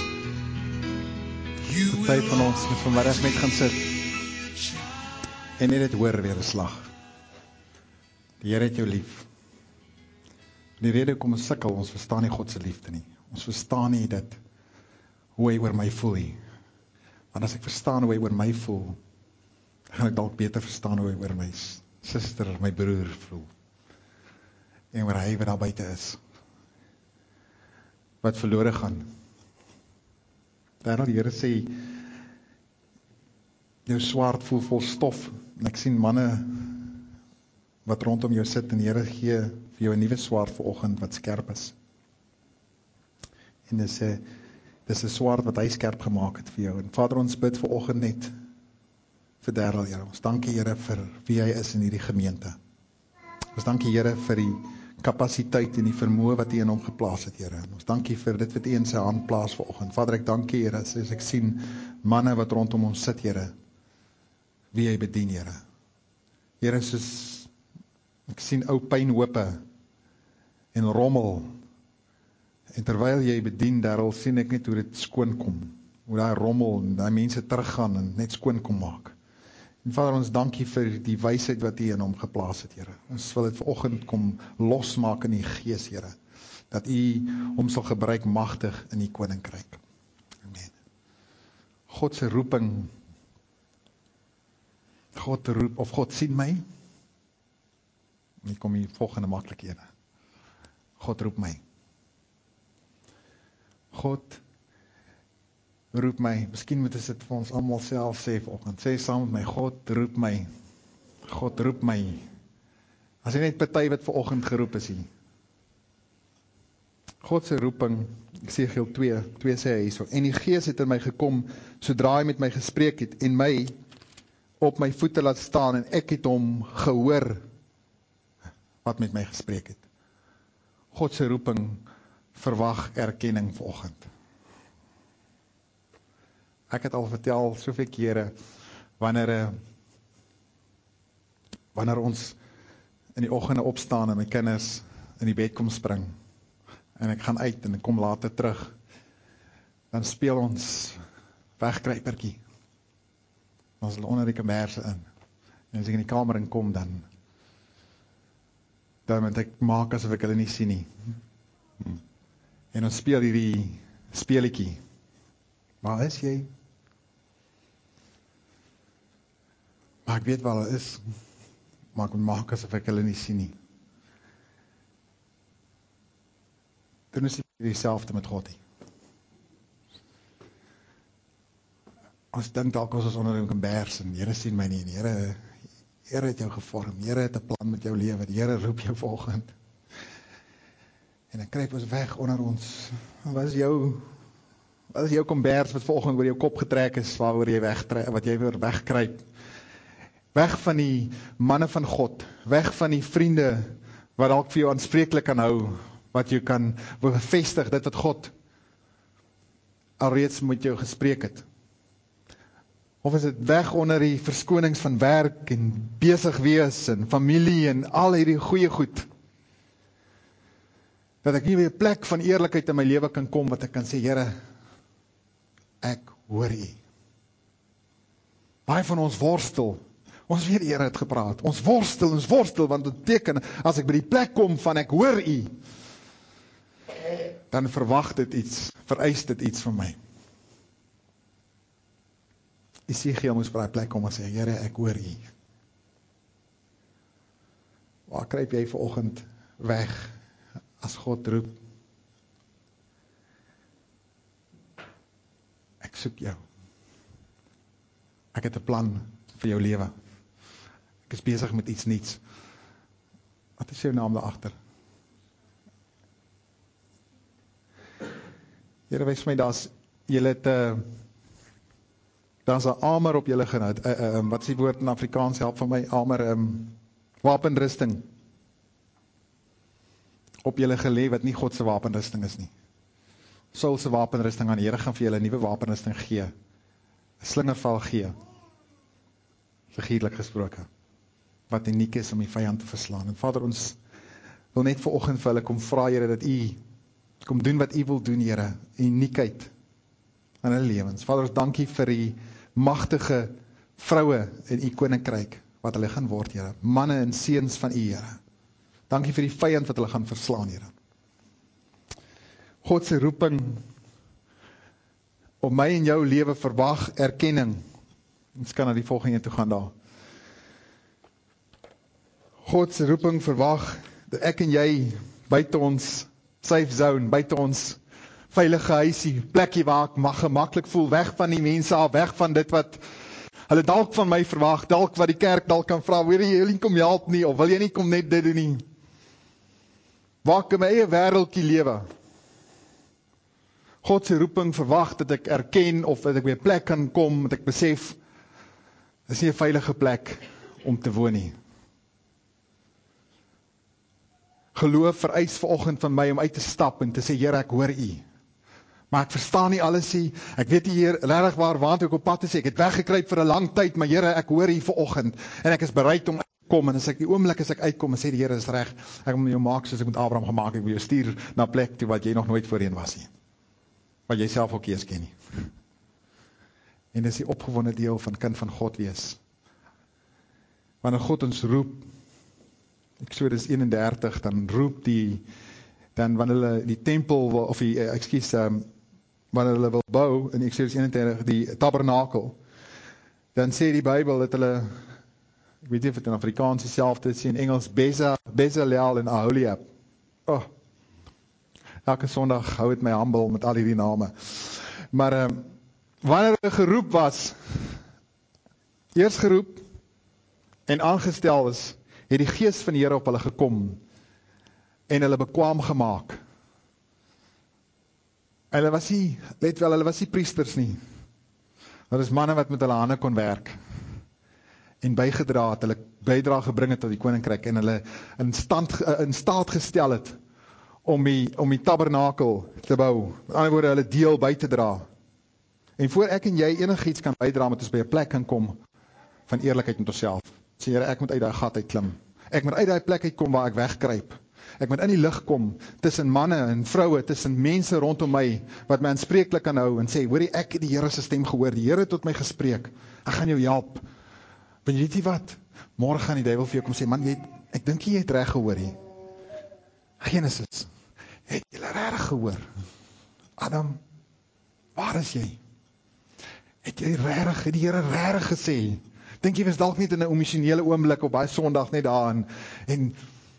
You Party will van ons moet vanmiddag net gaan sit be a child. en net dit hoor weer 'n slag. Die Here het jou lief. Die rede hoekom ons sukkel, ons verstaan nie God se liefde nie. Ons verstaan nie dit, hoe hy oor my voel nie. Want as ek verstaan hoe hy oor my voel, dan gaan ek dalk beter verstaan hoe hy oor my suster, my broer voel. En oor hy wat daar buite is. Wat verlore gaan. Daarom die Here sê, jou swaard voel vol stof, en ek sien manne wat rondom jou sit, en die Here gee vir jou 'n nuwe swaard vanoggend wat skerp is. En dis 'n dis 'n swaard wat hy skerp gemaak het vir jou. En Vader, ons bid vanoggend net vir Darryl, Here. Ons dankie, Here, vir wie hy is in hierdie gemeente. Ons dankie, Here, vir die kapasiteit en die vermoë wat U in hom geplaas het, Here. En ons dankie vir dit wat U in sy hand plaas vanoggend. Vader, ek dankie, Here, as ek sien manne wat rondom hom sit, Here, wie hy bedien, Here. Here, soos ek sien ou pynhope en rommel, en terwyl jy bedien, Darryl, sien ek net hoe dit skoon kom, hoe daai rommel en daai mense teruggaan en net skoon kom maak. En Vader, ons dankie vir die wysheid wat U in hom geplaas het, Here. Ons wil dit vanoggend kom losmaak in die gees, Here, dat U hom sal gebruik magtig in die koninkryk. Amen. God se roeping, God roep, of God sien my, en hier kom die volgende maklike ene. God roep my. God roep my. Miskien moet ons dit vir ons almal self sê vanoggend. Sê saam met my, God roep my. God roep my. As jy net party wat vanoggend geroep is hier. God se roeping, Esegiel twee, twee sê hy hierso, en die Gees het in my gekom, sodra hy met my gespreek het, en my op my voete laat staan, en ek het hom gehoor, wat met my gespreek het. God se roeping verwag erkenning vanoggend. Ek het al vertel soveel kere, wanneer, wanneer ons in die oggende opstaan en my kinders in die bed kom spring, en ek gaan uit en ek kom later terug, dan speel ons wegkruipertjie. Ons is onder die komberse in. En as ek in die kamer in kom, dan dan moet ek maak asof ek hulle nie sien nie. En ons speel hierdie speletjie. Waar is jy? Maar ek weet waar hulle is, maar ek moet maak asof ek hulle nie sien nie. Doen ons nie dieselfde met God nie. Ons dink dalk ons is onder 'n kombers en Here sien my nie, en Here, Here het jou gevorm, Here het 'n plan met jou lewe, die Here roep jou vanoggend. En dan kruip ons weg onder ons, wat is jou, wat is jou kombers wat vanoggend oor jou kop getrek is, waaroor jy wegtrek, wat jy weer wegkruip. Weg van die manne van God, weg van die vriende, wat dalk vir jou aanspreeklik kan hou, wat jy kan bevestig, dit wat God alreeds met jou gespreek het. Of is dit weg onder die verskonings van werk en besig wees en familie en al hierdie goeie goed, dat ek nie weer 'n plek van eerlikheid in my lewe kan kom, wat ek kan sê, Here, ek hoor U. Baie van ons worstel, ons weet die Here het gepraat, ons worstel, ons worstel, want dit beteken, as ek by die plek kom van ek hoor U, dan verwag dit iets, vereis dit iets van my. Esegiel moes by die plek kom en sê, Here, ek hoor U. Waar kruip jy vanoggend weg, as God roep? Ek soek jou. Ek het 'n plan vir jou lewe. Ek is besig met iets niets. Wat is jou naam daar agter? Here, wys my, daar's, julle het 'n Daar's 'n armor op julle genoud. Uh, uh, um, wat is die woord in Afrikaans? Help van my, armor, um, wapenrusting. Op julle gelê wat nie God se wapenrusting is nie. Saul se wapenrusting aan die Here gaan vir julle 'n nuwe wapenrusting gee. 'n Slingerval gee. Figuurlik gesproke. Wat uniek is om die vyand te verslaan. En Vader, ons wil net vanoggend vir hulle kom vra, Here, dat U kom doen wat U wil doen, Here. Uniekheid in hulle lewens. Vader, ons dankie vir die magtige vroue in U koninkryk wat hulle gaan word, Here. Manne en seuns van U, Here. Dankie vir die vyand wat hulle gaan verslaan, Here. God se roeping op my en jou lewe verwag erkenning. Ons kan na die volgende toe gaan daar. God se roeping verwag dat ek en jy buite ons safe zone, buite ons veilige huisie, plekkie waar ek mag gemaklik voel, weg van die mense af, weg van dit wat hulle dalk van my verwag, dalk wat die kerk dalk kan vra, wil jy nie kom help nie, of wil jy nie kom net dit doen nie. Waar ek in my eie wêreldjie lewe. God se roeping verwag dat ek erken, of dat ek by 'n plek kan kom, dat ek besef, dis nie 'n veilige plek om te woon nie. Geloof vereis vanoggend van my om uit te stap en te sê, Here, ek hoor U. Maar ek verstaan nie alles nie. Ek weet nie hier regtig waar waant ek op pad te sê. Ek het weggekruip vir 'n lang tyd, maar Here, ek hoor U vanoggend en ek is bereid om uit te kom. En as ek die oomblik as ek uitkom en sê die Here is reg, ek wil jou maak soos ek met Abraham gemaak het. Ek wil jou stuur na 'n plek toe wat jy nog nooit voorheen was nie. Wat jy self ook eers ken nie. En dis die opgewonde deel van kind van God wees. Wanneer God ons roep, Exodus eenendertig, dan roep die, dan wanneer hulle die tempel, wil, of die, ekskuus, um, wanneer hulle wil bou, in Exodus eenendertig, die tabernakel, dan sê die Bybel dat hulle, ek weet nie of het in Afrikaans dieselfde sê, in Engels, Beza, Bezalel en Aholiab. Oh, elke Sondag hou het my humble met al die name. Maar, um, wanneer hulle geroep was, eers geroep, en aangestel is, het die gees van die Here op hulle gekom, en hulle bekwaam gemaak. En hulle was nie, let wel, hulle was nie priesters nie. Hulle is manne wat met hulle hande kon werk, en bygedra het, hulle bydra gebring het tot die koninkryk, en hulle in, stand, in staat gestel het, om die, om die tabernakel te bou. Met ander woorde, hulle deel by te dra. En voor ek en jy enigiets kan bydra, moet ons by 'n plek kan kom, van eerlikheid met onsself. Sê, Here, ek moet uit daai gat uit klim. Ek moet uit daai plek uitkom waar ek wegkruip. Ek moet in die lig kom, tussen manne en vroue, tussen mense rondom my, wat my aanspreeklik kan hou, en sê, hoorie, ek het die Here se stem gehoor, die Here het tot my gespreek, ek gaan jou help. Maar jy weet nie wat, môre gaan die duiwel vir jou kom sê, man, jy, ek dink jy het reg gehoor hier. Genesis, het jy reg gehoor? Adam, waar is jy? Het jy reg, het die Here reg gesê? Dink jy was dalk net in 'n emosionele oomblik op baie Sondag net daar en, en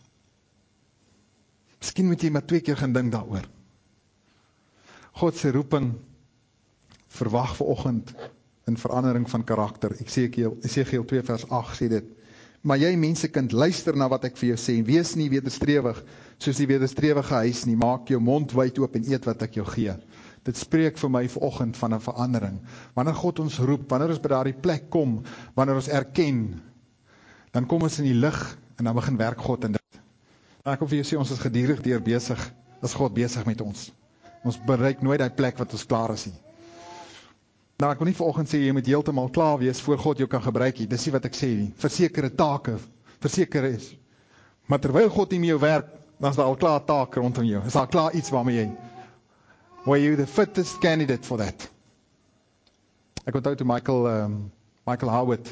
miskien moet jy maar twee keer gaan dink daaroor. God se roeping verwag vanoggend 'n verandering van karakter. Esegiel, Esegiel twee vers agt sê dit. Maar jy mensekind, luister na wat ek vir jou sê. Wees nie wederstrewig soos die wederstrewige huis nie. Maak jou mond wyd oop en eet wat ek jou gee. Dit spreek vir my vanoggend van 'n verandering. Wanneer God ons roep, wanneer ons by daardie plek kom, wanneer ons erken, dan kom ons in die lig en dan begin werk God in dit. En ek wil vir jou sê, ons is gedurig deur besig, is God besig met ons. Ons bereik nooit die plek wat ons klaar is nie. Nou, ek wil nie vanoggend sê, jy moet heeltemal klaar wees voor God jou kan gebruik nie. Dis nie wat ek sê nie. Versekerde take, verseker is. Maar terwyl God nie met jou werk, dan is daar al klaar taak rondom jou. Is daar klaar iets waarmee jy Were you the fittest candidate for that? Ek onthou toe Michael, um, Michael Howard,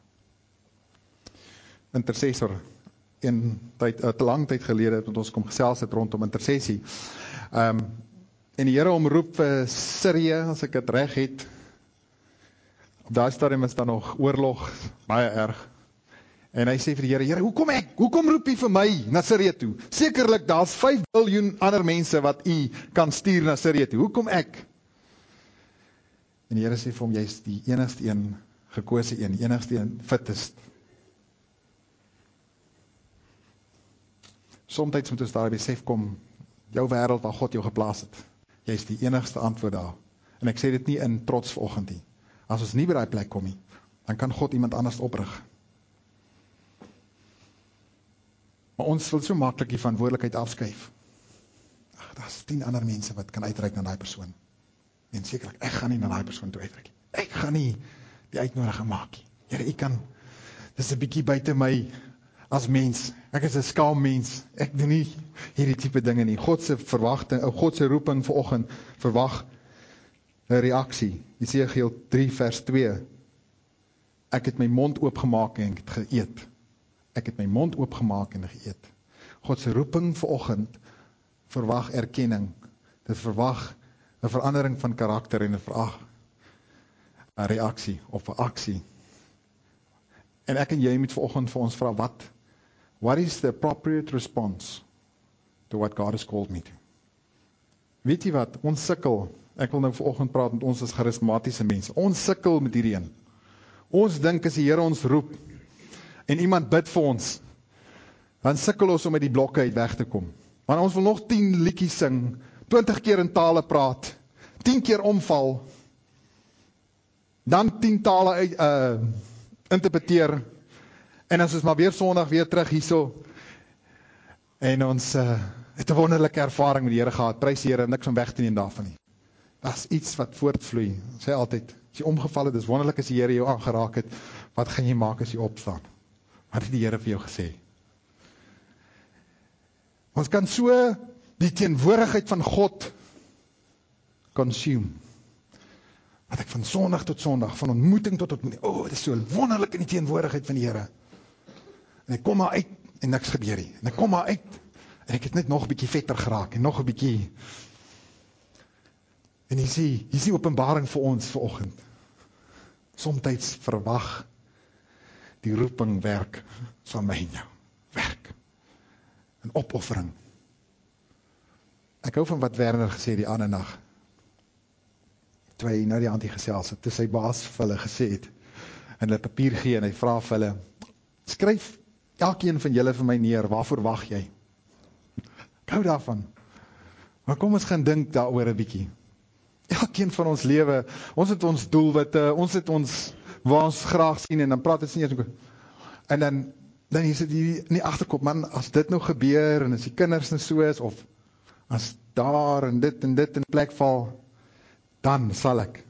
intercessor, een tyd, uh, te lang tyd gelede, het ons kom gesels het rondom intersessie. Um, en die Here omroep vir Sirië, as ek het reg het, op daai stadium is daar nog oorlog, baie erg. En hy sê vir die Here, Here, hoekom ek? Hoekom roep U vir my na Sirië toe? Sekerlik, daar's vyf biljoen ander mense wat U kan stuur na Sirië toe. Hoekom ek? En die Here sê vir hom, jy is die enigste een, gekose een, die enigste een, fittest. Somtyds moet ons daar besef kom, jou wêreld waar God jou geplaas het. Jy is die enigste antwoord daar. En ek sê dit nie in trots vanoggend nie. As ons nie by daai plek kom nie, dan kan God iemand anders oprig. Maar ons wil so maklik die verantwoordelikheid afskuif. Ag, daar's tien ander mense wat kan uitreik na daai persoon. En sekerlik, ek gaan nie na daai persoon toe uitreik nie. Ek gaan nie die uitnodiging maak nie. Here, ek kan, dis 'n bietjie buite my as mens. Ek is 'n skaam mens. Ek doen nie hierdie tipe dinge nie. God se verwagting, ou God se roeping vanoggend verwag 'n reaksie. Jesegiel drie vers twee. Ek het my mond oopgemaak en ek het geëet. Ek het my mond oopgemaak en geëet. God se roeping vanoggend verwag erkenning. Dit verwag 'n verandering van karakter en 'n verwag 'n reaksie of 'n aksie. En ek en jy moet vanoggend vir ons vra, wat what is the appropriate response to what God has called me to? Weet jy wat, ons sukkel, ek wil nou vanoggend praat met ons as charismatiese mense, ons sukkel met hierdie een. Ons dink as die Here ons roep, en iemand bid vir ons, dan sukkel ons om uit die blokke uit weg te kom. Want ons wil nog tien liedjies sing, twintig keer in tale praat, tien keer omval, dan tien tale uit, uh, interpreteer, en as ons maar weer Sondag weer terug hierso, en ons uh, het 'n wonderlike ervaring met die Here gehad, prys die Here, niks om weg te neem daarvan nie. Dat is iets wat voortvloei, sê altyd, as jy omgeval het, dis wonderlik as die Here jou aangeraak het, wat gaan jy maak as jy opstaan? Wat het die Here vir jou gesê? Ons kan so die teenwoordigheid van God consume. Wat ek van Sondag tot Sondag, van ontmoeting tot ontmoeting, o, oh, dit is so wonderlik in die teenwoordigheid van die Here. En ek kom maar uit, en niks gebeur nie. En ek kom maar uit, en ek het net nog 'n bietjie vetter geraak, en nog 'n bietjie. En jy sien, jy sien openbaring vir ons vanoggend. Somtyds verwag die roeping werk van my en jou. Werk. 'n Opoffering. Ek hou van wat Werner gesê die ander nag. Toe hy nou die aand hier gesels het, toe sy baas vir hulle gesê het, en hulle papier gee, en hy vra vir hulle, skryf elkeen van julle vir my neer, waarvoor wag jy? Ek hou daarvan. Maar kom ons gaan dink daaroor 'n bietjie. Elkeen van ons lewe, ons het ons doelwitte, ons het ons, waar ons graag sien, en dan praat het nie eers, en dan, dan is dit hier in die agterkop, man, as dit nou gebeur, en as die kinders nou so is, of as daar, en dit, en dit in plek val, dan sal ek.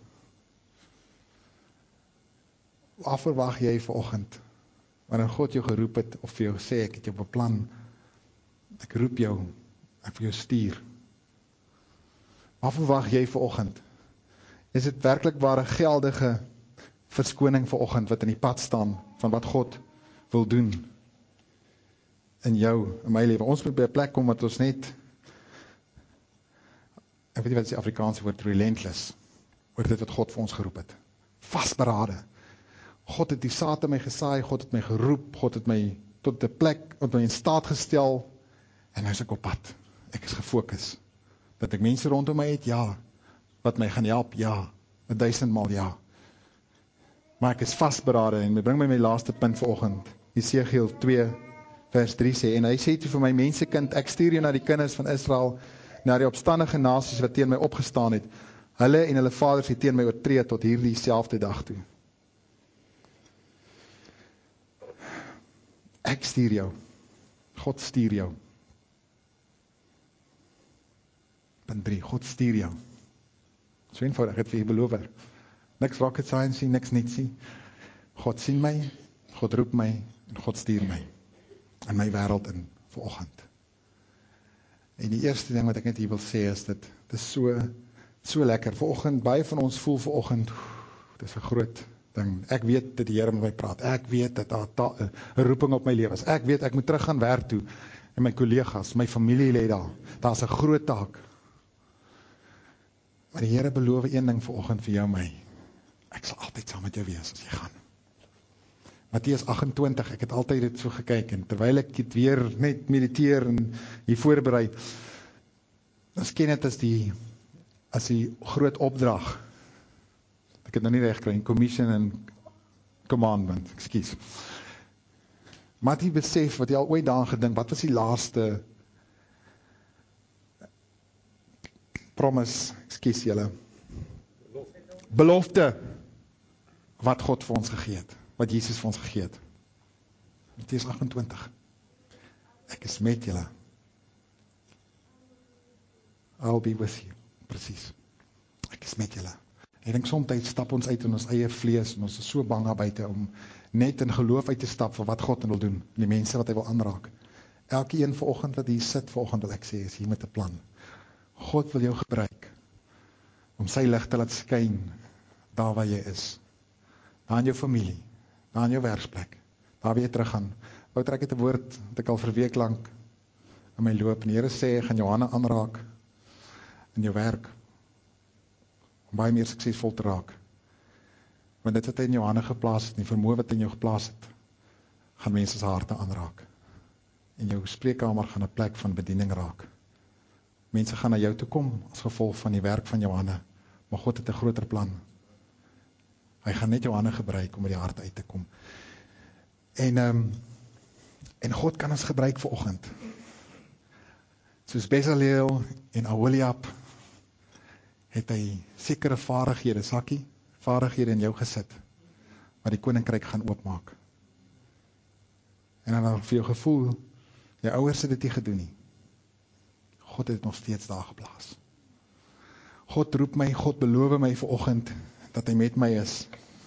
Waar verwag jy vanoggend, wanneer God jou geroep het, of vir jou sê, ek het jou beplan, ek roep jou, ek vir jou stuur. Waar verwag jy vanoggend? Is dit werklik ware geldige verskoning vanoggend, wat in die pad staan, van wat God wil doen, in jou, in my lewe? Ons moet by 'n plek kom, wat ons net, ek weet nie wat is die Afrikaanse woord, relentless, oor dit wat God vir ons geroep het. Vastberade. God het die saad in my gesaai, God het my geroep, God het my tot 'n plek, het my in staat gestel, en nou is ek op pad. Ek is gefokus. Dat ek mense rondom my het, ja. Wat my gaan help, ja. Een duisendmaal, ja. Maar ek is vastberade, en my bring my my laaste punt vanoggend. Jesegiel twee, vers drie sê, en hy sê toe vir my mensekind, ek stuur jou na die kinders van Israel, na die opstandige nasies wat teen my opgestaan het, hulle en hulle vaders het teen my oortree tot hierdie selfde dag toe. Ek stuur jou. God stuur jou. Punt drie, God stuur jou. So eenvoudig, ek het vir jy beloof. Niks rocket science, niks nietsie. God sien my, God roep my, en God stuur my, in my wêreld in, vanoggend. En die eerste ding wat ek net hier wil sê, is dit, dit is so, so lekker, vanoggend, baie van ons voel vanoggend, dit is 'n groot ding, ek weet dat die Here met my praat, ek weet dat daar 'n roeping op my lewe is, ek weet, ek moet terug gaan werk toe, en my kollegas, my familie lê daar, daar is 'n groot taak, maar die Here beloof een ding vanoggend vir jou en my, ek sal altyd saam met jou wees as jy gaan. Matteus agt en twintig, ek het altyd dit so gekyk, en terwyl ek dit weer net mediteer en hier voorberei, ons ken dit as die, as die groot opdrag, ek het nou nie recht kry, commission en commandment, excuse. Maar die besef, wat jy al ooit daan gedink, wat was die laaste promise, excuse julle, belofte, wat God vir ons gegee het, wat Jesus vir ons gegee het. Matteus agt en twintig. Ek is met julle. I'll be with you. Presies. Ek is met julle. Ek dink soms stap ons uit in ons eie vlees en ons is so bang daar buite om net in geloof uit te stap vir wat God wil doen, die mense wat hy wil aanraak. Elke een vanoggend wat hier sit vanoggend wil ek sê, is hier met 'n plan. God wil jou gebruik om sy lig te laat skyn daar waar jy is. Daar in jou familie, daar in jou werksplek, daar waar jy terug gaan. Wou trek het 'n woord wat ek al vir 'n week lank in my loop. En die Here sê, ek gaan jou hande aanraak in jou werk om baie meer suksesvol te raak. Want dit wat hy in jou hande geplaas het, die vermoë wat hy in jou geplaas het, gaan mense se harte aanraak. En jou spreekkamer gaan 'n plek van bediening raak. Mense gaan na jou toe kom as gevolg van die werk van jou hande, maar God het 'n groter plan. Hy gaan net jou hande gebruik om by die hart uit te kom. En um, en God kan ons gebruik vanoggend. Soos Bezaleel en Aholiab het hy sekere vaardighede, sakkie, vaardighede in jou gesit, wat die koninkryk gaan oopmaak. En dan dan vir jou gevoel, jou ouers het dit nie gedoen nie. God het nog steeds daar geplaas. God roep my, God beloof my vanoggend, dat hy met my is.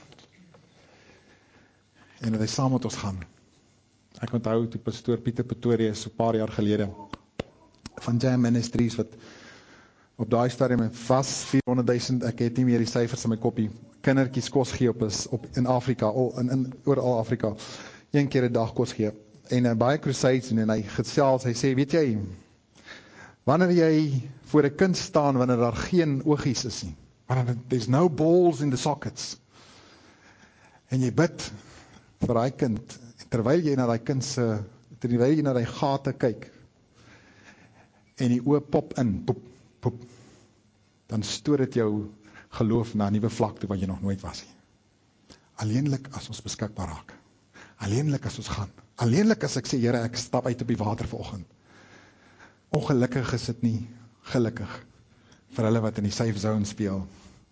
En dat hy saam met ons gaan. Ek onthou toe pastoor Pieter Pretorius so 'n paar jaar gelede van Jam Ministries wat op daai stadium was vierhonderd duisend, ek het nie meer die syfers in my koppie, kindertjies kos gee op is op in Afrika, al in, in oral Afrika, een keer 'n dag kos gee. En uh, baie crusades en, en hy gesels, hy sê, weet jy, wanneer jy voor 'n kind staan wanneer daar geen oogies is nie, wanneer there's no balls in the sockets, en jy bid vir daai kind, terwyl jy na daai kind se, terwyl jy na daai gate kyk, en die oë pop in, poep, poep, dan stoot dit jou geloof na 'n nuwe vlak toe waar jy nog nooit was nie. Alleenlik as ons beskikbaar raak, alleenlik as ons gaan, alleenlik as ek sê, Here, ek stap uit op die water vanoggend. Ongelukkig is dit nie gelukkig vir hulle wat in die safe zone speel.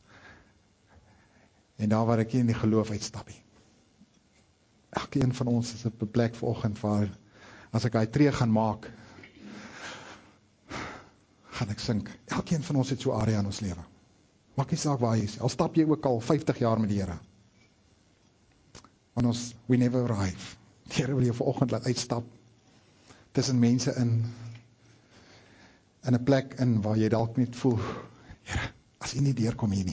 En daar waar ek nie in die geloof uitstap nie. Elkeen van ons is op 'n plek vanoggend waar, as ek daai tree gaan maak, gaan ek sink. Elkeen van ons het so 'n area in ons lewe. Maak nie saak waar jy is. Al stap jy ook al vyftig jaar met die Here. Want ons, we never arrive. Die Here wil jou vanoggend laat uitstap tussen mense in, in 'n plek in waar jy dalk net voel, Here, as jy nie deurkom hier nie,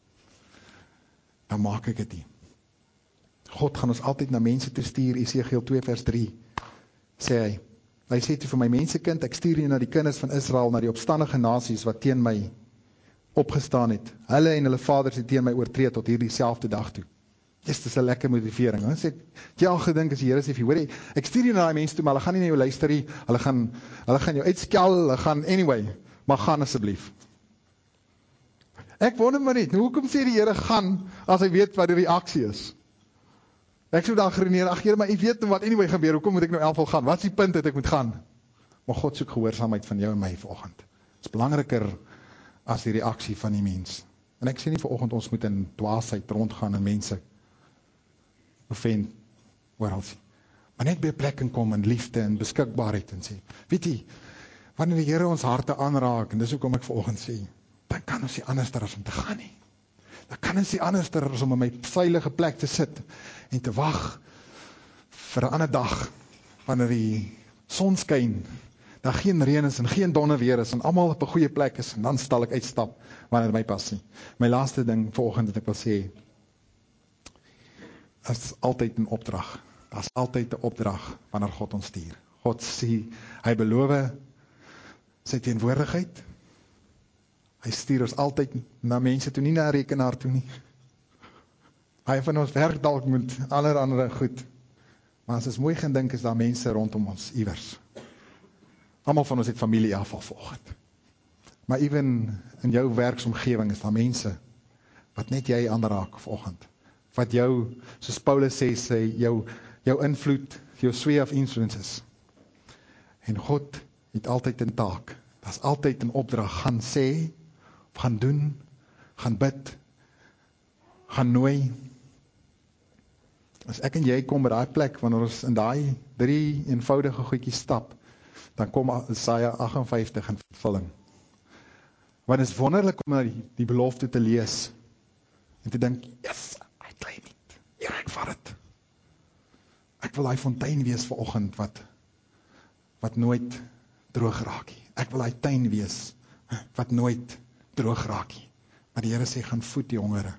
dan maak ek dit nie. God gaan ons altyd na mense toe stuur, Esegiel twee vers drie, sê hy, hy sê toe vir my mensekind, ek stuur jy na die kinders van Israel, na die opstandige nasies wat teen my opgestaan het. Hulle en hulle vaders het teen my oortree tot hierdie selfde dag toe. Dis dis 'n lekker motivering. Ons sê, jy al gedink as die Here sê, hoor jy, ek stuur jy na daai mense toe, maar hulle gaan nie na jou luister nie, hulle gaan, hulle gaan jou uitskel, hulle gaan, anyway, maar gaan asseblief. Ek wonder maar net, hoekom sê die Here gaan, as hy weet wat die reaksie is? Ek sou dan geredeneer, ag Here, maar ek weet nou wat anyway gebeur, hoekom moet ek nou elfval gaan? Wat is die punt dat ek moet gaan? Maar God soek gehoorsaamheid van jou en my vanoggend. Dit is belangriker as die reaksie van die mens. En ek sê nie vanoggend ons moet in dwaasheid rondgaan en mense offend oral sien. Maar net by 'n plek kan kom in liefde en beskikbaarheid en sê, weet jy, wanneer die Here ons harte aanraak, en dis hoekom ek vanoggend sê, dan kan ons nie anders as om te gaan nie. Dan kan ons nie anders as om in my veilige plek te sit en te wag vir 'n ander dag, wanneer die son skyn, daar geen reën is en geen donder weer is en almal op 'n goeie plek is, en dan sal ek uitstap wanneer my pas nie. My laaste ding vanoggend wat ek wil sê, is altyd 'n opdrag. Daar's altyd 'n opdrag wanneer God ons stuur. God sê, hy beloof sy teenwoordigheid. Hy stuur ons altyd na mense toe, nie na 'n rekenaar toe nie. Hy van ons werk dalk met allerhande goed. Maar as ons mooi gaan dink, is daar mense rondom ons iewers. Almal van ons het familie afval vanoggend. Maar ewen in jou werksomgewing is daar mense wat net jy aanraak vanoggend. Wat jou, soos Paulus sê, sê jou jou invloed, jou sphere of influences. En God het altyd 'n taak. Daar's altyd 'n opdrag. Gaan sê, gaan doen, gaan bid, gaan nooi, As ek en jy kom by daai plek, wanneer ons in daai drie eenvoudige goedjies stap, dan kom Jesaja agt en vyftig in vervulling. Want het is wonderlik om na die, die belofte te lees, en te dink, yes, hy klei nie, hier ek vat het. Ek wil hy fontein wees vanoggend, wat, wat nooit droog raak nie. Ek wil hy tuin wees, wat nooit droog raak nie. Maar die Here sê, gaan voed die hongere.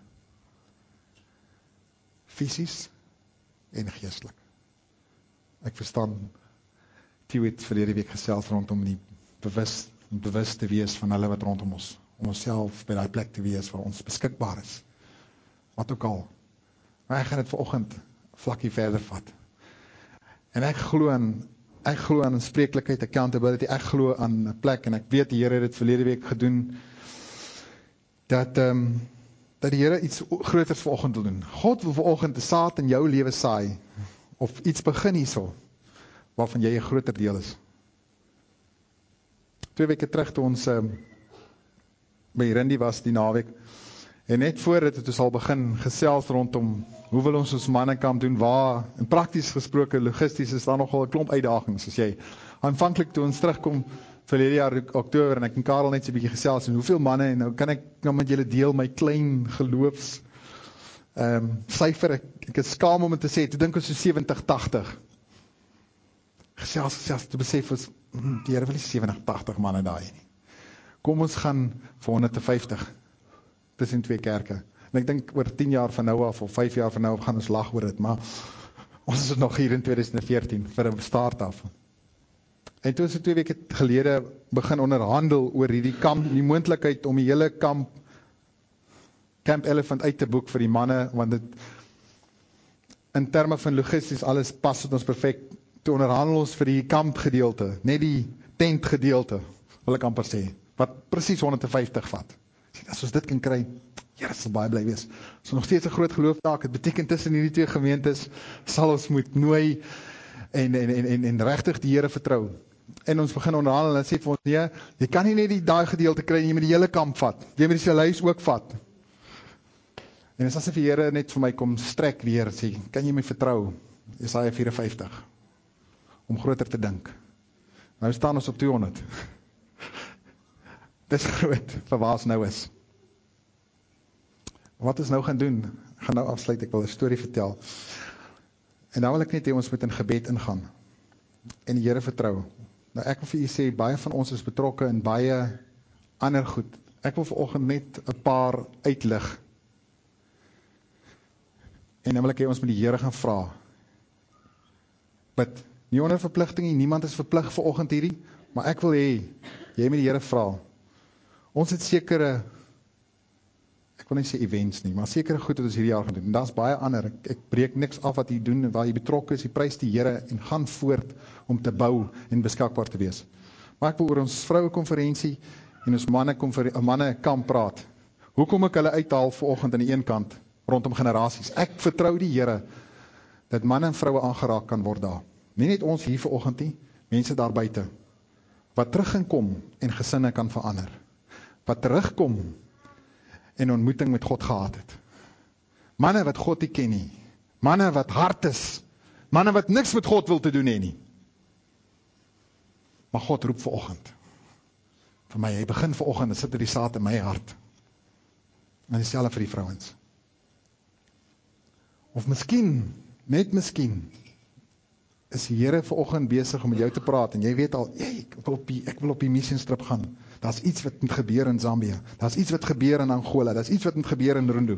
Fisies en geestelik. Ek verstaan, Theo het verlede week gesels rondom die bewus, bewus te wees van hulle wat rondom ons, om onsself by die plek te wees waar ons beskikbaar is. Wat ook al. Maar ek gaan dit vanoggend vlakkie verder vat. En ek glo aan, ek glo aan aanspreeklikheid, accountability, ek glo aan 'n plek, en ek weet die Here het dit verlede week gedoen, dat, um, dat die Here iets groters vanoggend wil doen. God wil vanoggend 'n saad in jou lewe saai, of iets begin hierso, waarvan jy 'n groter deel is. Twee weke terug toe ons um, by Rindi was die naweek, en net voor dit het ons al begin gesels rondom, hoe wil ons ons mannekamp doen, waar, en prakties gesproke, logisties is daar nogal 'n klomp uitdagings, as jy, aanvanklik toe ons terugkom, verlede jaar Oktober, en ek en Karel net so 'n bietjie gesels, en hoeveel manne, en nou kan ek nou met julle deel, my klein geloofs, um, syfer, ek, ek is skaam om het te sê, toe dink ons so sewentig, tagtig, gesels, gesels, toe besef ons, hm, die Here wil nie sewentig, tagtig manne daai nie, kom ons gaan vir honderd vyftig, tussen twee kerke, en ek dink oor tien jaar van nou af, of vyf jaar van nou af, gaan ons lag oor dit, maar ons is nog hier in twintig veertien, vir 'n start af. En toe is het twee weke gelede begin onderhandel oor hierdie kamp, die moontlikheid om die hele kamp, Camp Elephant uit te boek vir die manne, want dit, in terme van logisties, alles pas het ons perfect, toe onderhandel ons vir die kampgedeelte, net die tentgedeelte, wil ek amper sê, wat presies honderd vyftig vat. As ons dit kan kry, ja, dit sal baie bly wees. So nog steeds 'n groot geloofstaak, het beteken tussen hierdie twee gemeentes, sal ons moet nooi, en, en, en, en, en regtig die Here vertrou. En ons begin onderhandel, en sê vir ons, nee, jy kan nie net die daai gedeelte kry, jy moet die hele kamp vat, jy moet die Seleis ook vat. En is asof die Here net vir my kom strek weer, sê, kan jy my vertrou, Jesaja vyf en vyftig, om groter te dink. Nou staan ons op tweehonderd. Dis groot, vir waar ons nou is. Wat ons nou gaan doen, ek gaan nou afsluit, ek wil 'n storie vertel. En nou wil ek net hê ons moet in gebed ingaan, en die Here vertrou. Nou ek wil vir u sê, baie van ons is betrokke in baie ander goed. Ek wil vanoggend net 'n paar uitlig. En dan wil ek hê ons moet die Here gaan vra. Bid, nie onder verpligting nie, niemand is verplig vanoggend hierdie, maar ek wil hê, jy moet die Here vra. Ons het sekere, ek wil nie sê events nie, maar sekere goed wat ons hierdie jaar gaan doen, en daar is baie ander, ek, ek breek niks af wat jy doen, en waar jy betrokke is, jy prys die Here, en gaan voort om te bou, en beskikbaar te wees. Maar ek wil oor ons vrouekonferensie, en ons manne, manne kamp praat. Hoe kom ek hulle uithaal vanoggend aan die een kant, rondom generasies? Ek vertrou die Here, dat manne en vroue aangeraak kan word daar. Nie net ons hier vanoggend nie, mense daar buite, wat terug gaan kom, en gesinne kan verander. Wat terugkom, en ontmoeting met God gehad het. Manne wat God nie ken nie. Manne wat hard is. Manne wat niks met God wil te doen hê nie. Maar God roep vanoggend. Vir my, hy begin vanoggend, en sit er die saad in my hart. En dieselfde vir die vrouens. Of miskien, net miskien, is die Here vanoggend besig om met jou te praat, en jy weet al, jy, ek wil op die, ek wil op die missionstrip gaan. Daar's iets wat moet gebeur in Zambia. Daar's iets wat gebeur in Angola. Daar's iets wat moet gebeur in Rundu.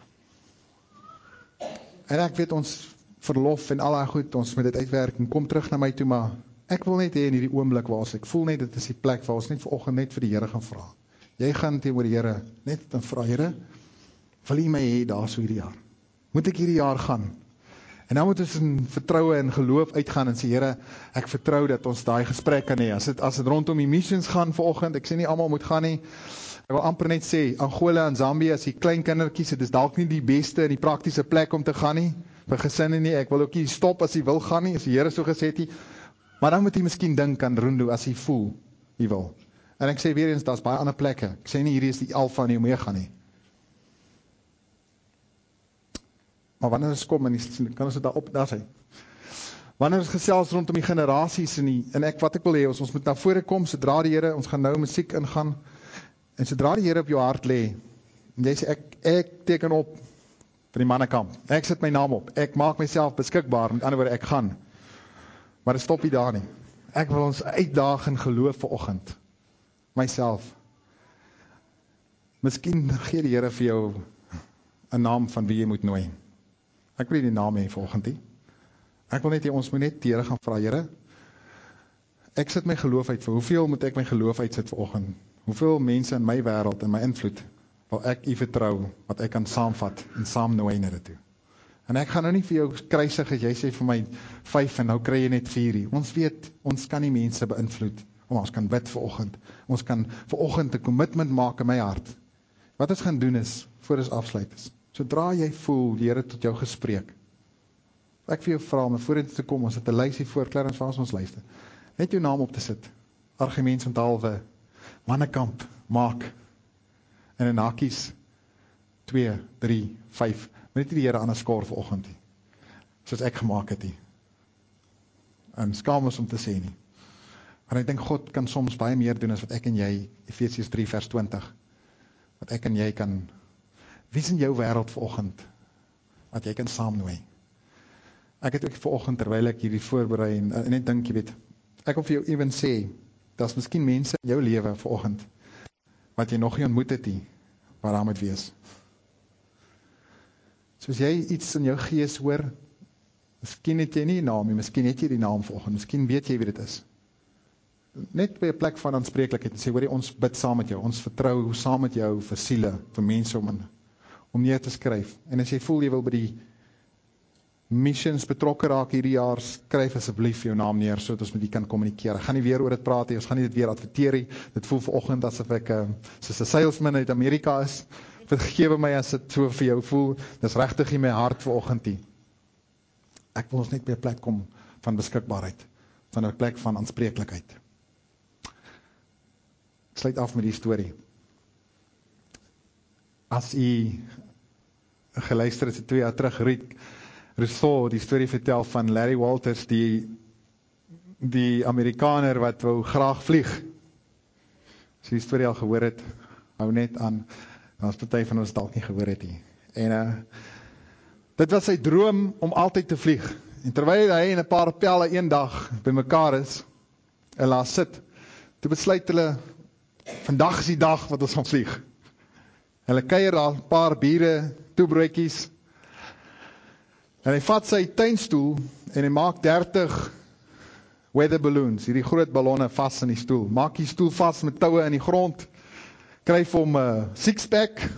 En ek weet ons verlof en al daai goed, ons moet dit uitwerk en kom terug na my toe, maar ek wil net hê in hierdie oomblik waar ons, ek voel net dit is die plek waar ons net vanoggend net vir die Here gaan vra. Jy gaan teenoor die Here net dan vra, Here, wil U my hê daar so hierdie jaar? Moet ek hierdie jaar gaan? En dan moet ons in vertroue en geloof uitgaan en sê, Here, ek vertrou dat ons daai gesprek kan hê. As dit as dit rondom die missions gaan vanoggend, ek sê nie almal moet gaan nie. Ek wil amper net sê, Angola en Zambia, as die klein kindertjies, dit is dalk nie die beste en die praktiese plek om te gaan nie, vir gesinne nie. Ek wil ook nie stop as jy wil gaan nie, as die Here so gesê het nie. Maar dan moet jy miskien dink aan Rundu as jy voel jy wil. En ek sê weer eens, daar's baie ander plekke. Ek sê nie hierdie is die alfa en die omega nie. Maar wanneer ons kom, en die, kan ons dit daar op, daar sê. Wanneer ons gesels rondom die generasies, en, die, en ek wat ek wil hê, ons, ons moet na vore kom, sodra die Here, ons gaan nou musiek ingaan, en sodra die Here op jou hart lê, en jy sê, ek, ek teken op, vir die mannekamp, ek sit my naam op, ek maak myself beskikbaar, met ander woorde, ek gaan, maar dit stop nie daar nie, ek wil ons uitdaag in geloof vanoggend, myself, miskien gee die Here vir jou, 'n naam van wie jy moet nooi, ek wil nie die naam hê vanoggend nie, ek wil net hê, ons moet net die Here gaan vra, Here, ek sit my geloof uit, vir hoeveel moet ek my geloof uitsit vanoggend, hoeveel mense in my wêreld, in my invloed, wil ek u vertrou, wat ek kan saamvat, en saam nooi na dit toe. En ek gaan nou nie vir jou kruisig, as jy sê vir my vyf, en nou kry jy net vier hier. Ons weet, ons kan nie mense beïnvloed, ons kan bid vanoggend, ons kan vanoggend 'n commitment maak in my hart. Wat ons gaan doen is, voor ons afsluit is, sodra jy voel, die Here tot jou gespreek, ek vir jou vra om vorentoe te kom, ons het 'n lysie voor, Clarence, vir ons lyste, net jou naam op te sit, argument onthaalwe, mannekamp, maak, en in hakies, twee, drie, vyf, maar net die Here aan 'n skoor vanoggend nie, soos ek gemaak het nie, en skaam ons om te sê nie, maar ek dink God kan soms baie meer doen as wat ek en jy, Efesiërs drie vers twintig, wat ek en jy kan, wie is in jou wêreld vanoggend, wat jy kan saamnooi. Ek het ook vanoggend, terwyl ek hierdie voorberei, en, en net dink, jy weet, ek wil vir jou even sê, daar's miskien mense in jou lewe vanoggend, wat jy nog nie ontmoet het nie, waar daar moet wees. Soos jy iets in jou gees hoor, miskien het jy nie die naam nie, miskien het jy die naam vanoggend, miskien weet jy wie dit is. Net by 'n plek van aanspreeklikheid, en sê, hoor jy, ons bid saam met jou, ons vertrou saam met jou vir siele, vir mense om, in, om neer te skryf. En as jy voel, jy wil by die missions betrokke raak hierdie jaar, skryf asseblief jou naam neer, sodat ons met die kan kommunikeer. Ek gaan nie weer oor dit praat, ons gaan nie dit weer adverteer nie, dit voel vanoggend asof ek, uh, soos 'n salesman uit Amerika is, vergewe my as dit so vir jou voel, dis regtig in my hart vanoggend nie. Ek wil ons net by 'n plek kom van beskikbaarheid, van 'n plek van aanspreeklikheid. Ek sluit af met die storie. As u geluister het, twee jaar terug, Rick Rousseau die storie vertel van Larry Walters, die, die Amerikaner wat wou graag vlieg. As jy die storie al gehoor het, hou net aan, dan is party van ons dalk nie gehoor het nie. En uh, dit was sy droom om altyd te vlieg. En terwyl hy en 'n paar pelle een dag by mekaar is, en laat sit, toe besluit hulle, vandag is die dag wat ons gaan vlieg. Hulle kuier daar 'n paar biere, toebroodjies, en hy vat sy tuinstoel, en hy maak dertig weather balloons, hierdie groot ballonne vas in die stoel, maak die stoel vas met toue in die grond, kryf hom 'n uh, six-pack,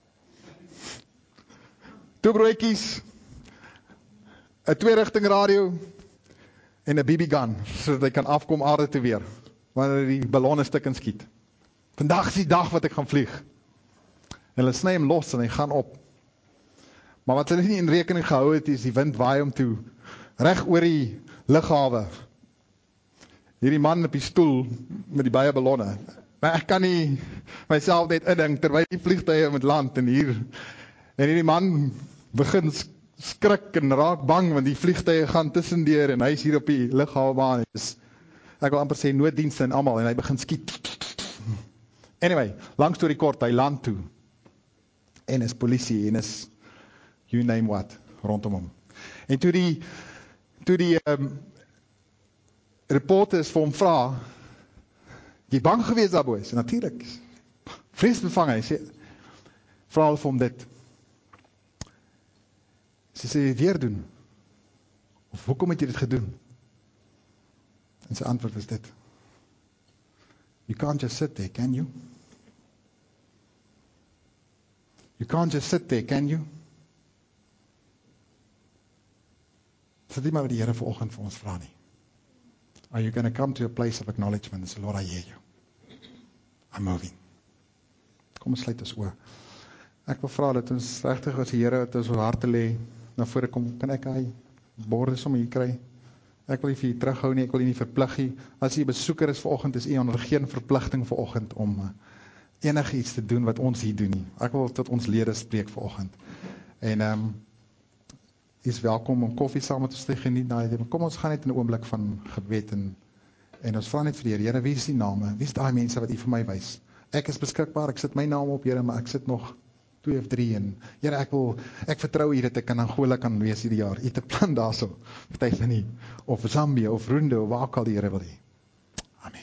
toebroodjies, 'n twee-rigting radio, en 'n B B gun, sodat hy kan afkom aarde toe weer, wanneer die ballonne stik en skiet. Vandag is die dag wat ek gaan vlieg. En hulle sny hom los en hy gaan op. Maar wat hulle nie in rekening gehou het, is die wind waai hom toe, reg oor die lughawe. Hierdie man op die stoel, met die baie ballonne. Maar ek kan nie myself net indink, terwyl die vliegtuie met land, en hier, en hierdie man begin skrik en raak bang, want die vliegtuie gaan tussendeur, en hy is hier op die lughavebaan, ek wil amper sê nooddienste en almal, en hy begin skiet. Anyway, lang storie kort, hy land toe, en is polisie, en is you name what, rondom hom. En toe die, toe die um, reporters vir hom vra, jy bang gewees daar boys? En natuurlijk, vreesbevange, hy sê, vra hulle vir hom dit. Sy sê, jy weer doen? Of hoekom het jy dit gedoen? En sy antwoord was dit, you can't just sit there, can you? You can't just sit there, can you? Dis nie maar wat die Here vanoggend vir ons vra nie. Are you going to come to a place of acknowledgement and say, Lord, I hear you. I'm moving. Kom ons sluit ons oor. Ek wil vra dat ons regtig as die Here wat ons op harte lê, na vore kom, kan ek hy borde sommer hier kry? Ek wil nie vir u terughou nie, ek wil u nie verplig nie. As u 'n besoeker is vanoggend, is u onder geen verpligting vanoggend om uh, enige iets te doen wat ons hier doen nie. Ek wil tot ons lede spreek vanoggend. En ehm um, U is welkom om koffie saam met ons te geniet na die, kom ons gaan net in 'n oomblik van gebed en, en ons vra net vir die Here, Here, wie is die name? Wie is daai mense wat U vir my wys? Ek is beskikbaar, ek sit my naam op, Here, maar ek sit nog twee of drie en Here, ek wil, ek vertrou U dat ek in Angola kan wees hierdie jaar. U het 'n plan daarso, party van nie, of Zambia of Runde of waar ook al die Here wil hê. Amen.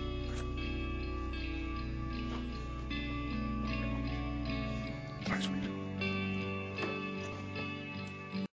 Praise be to God.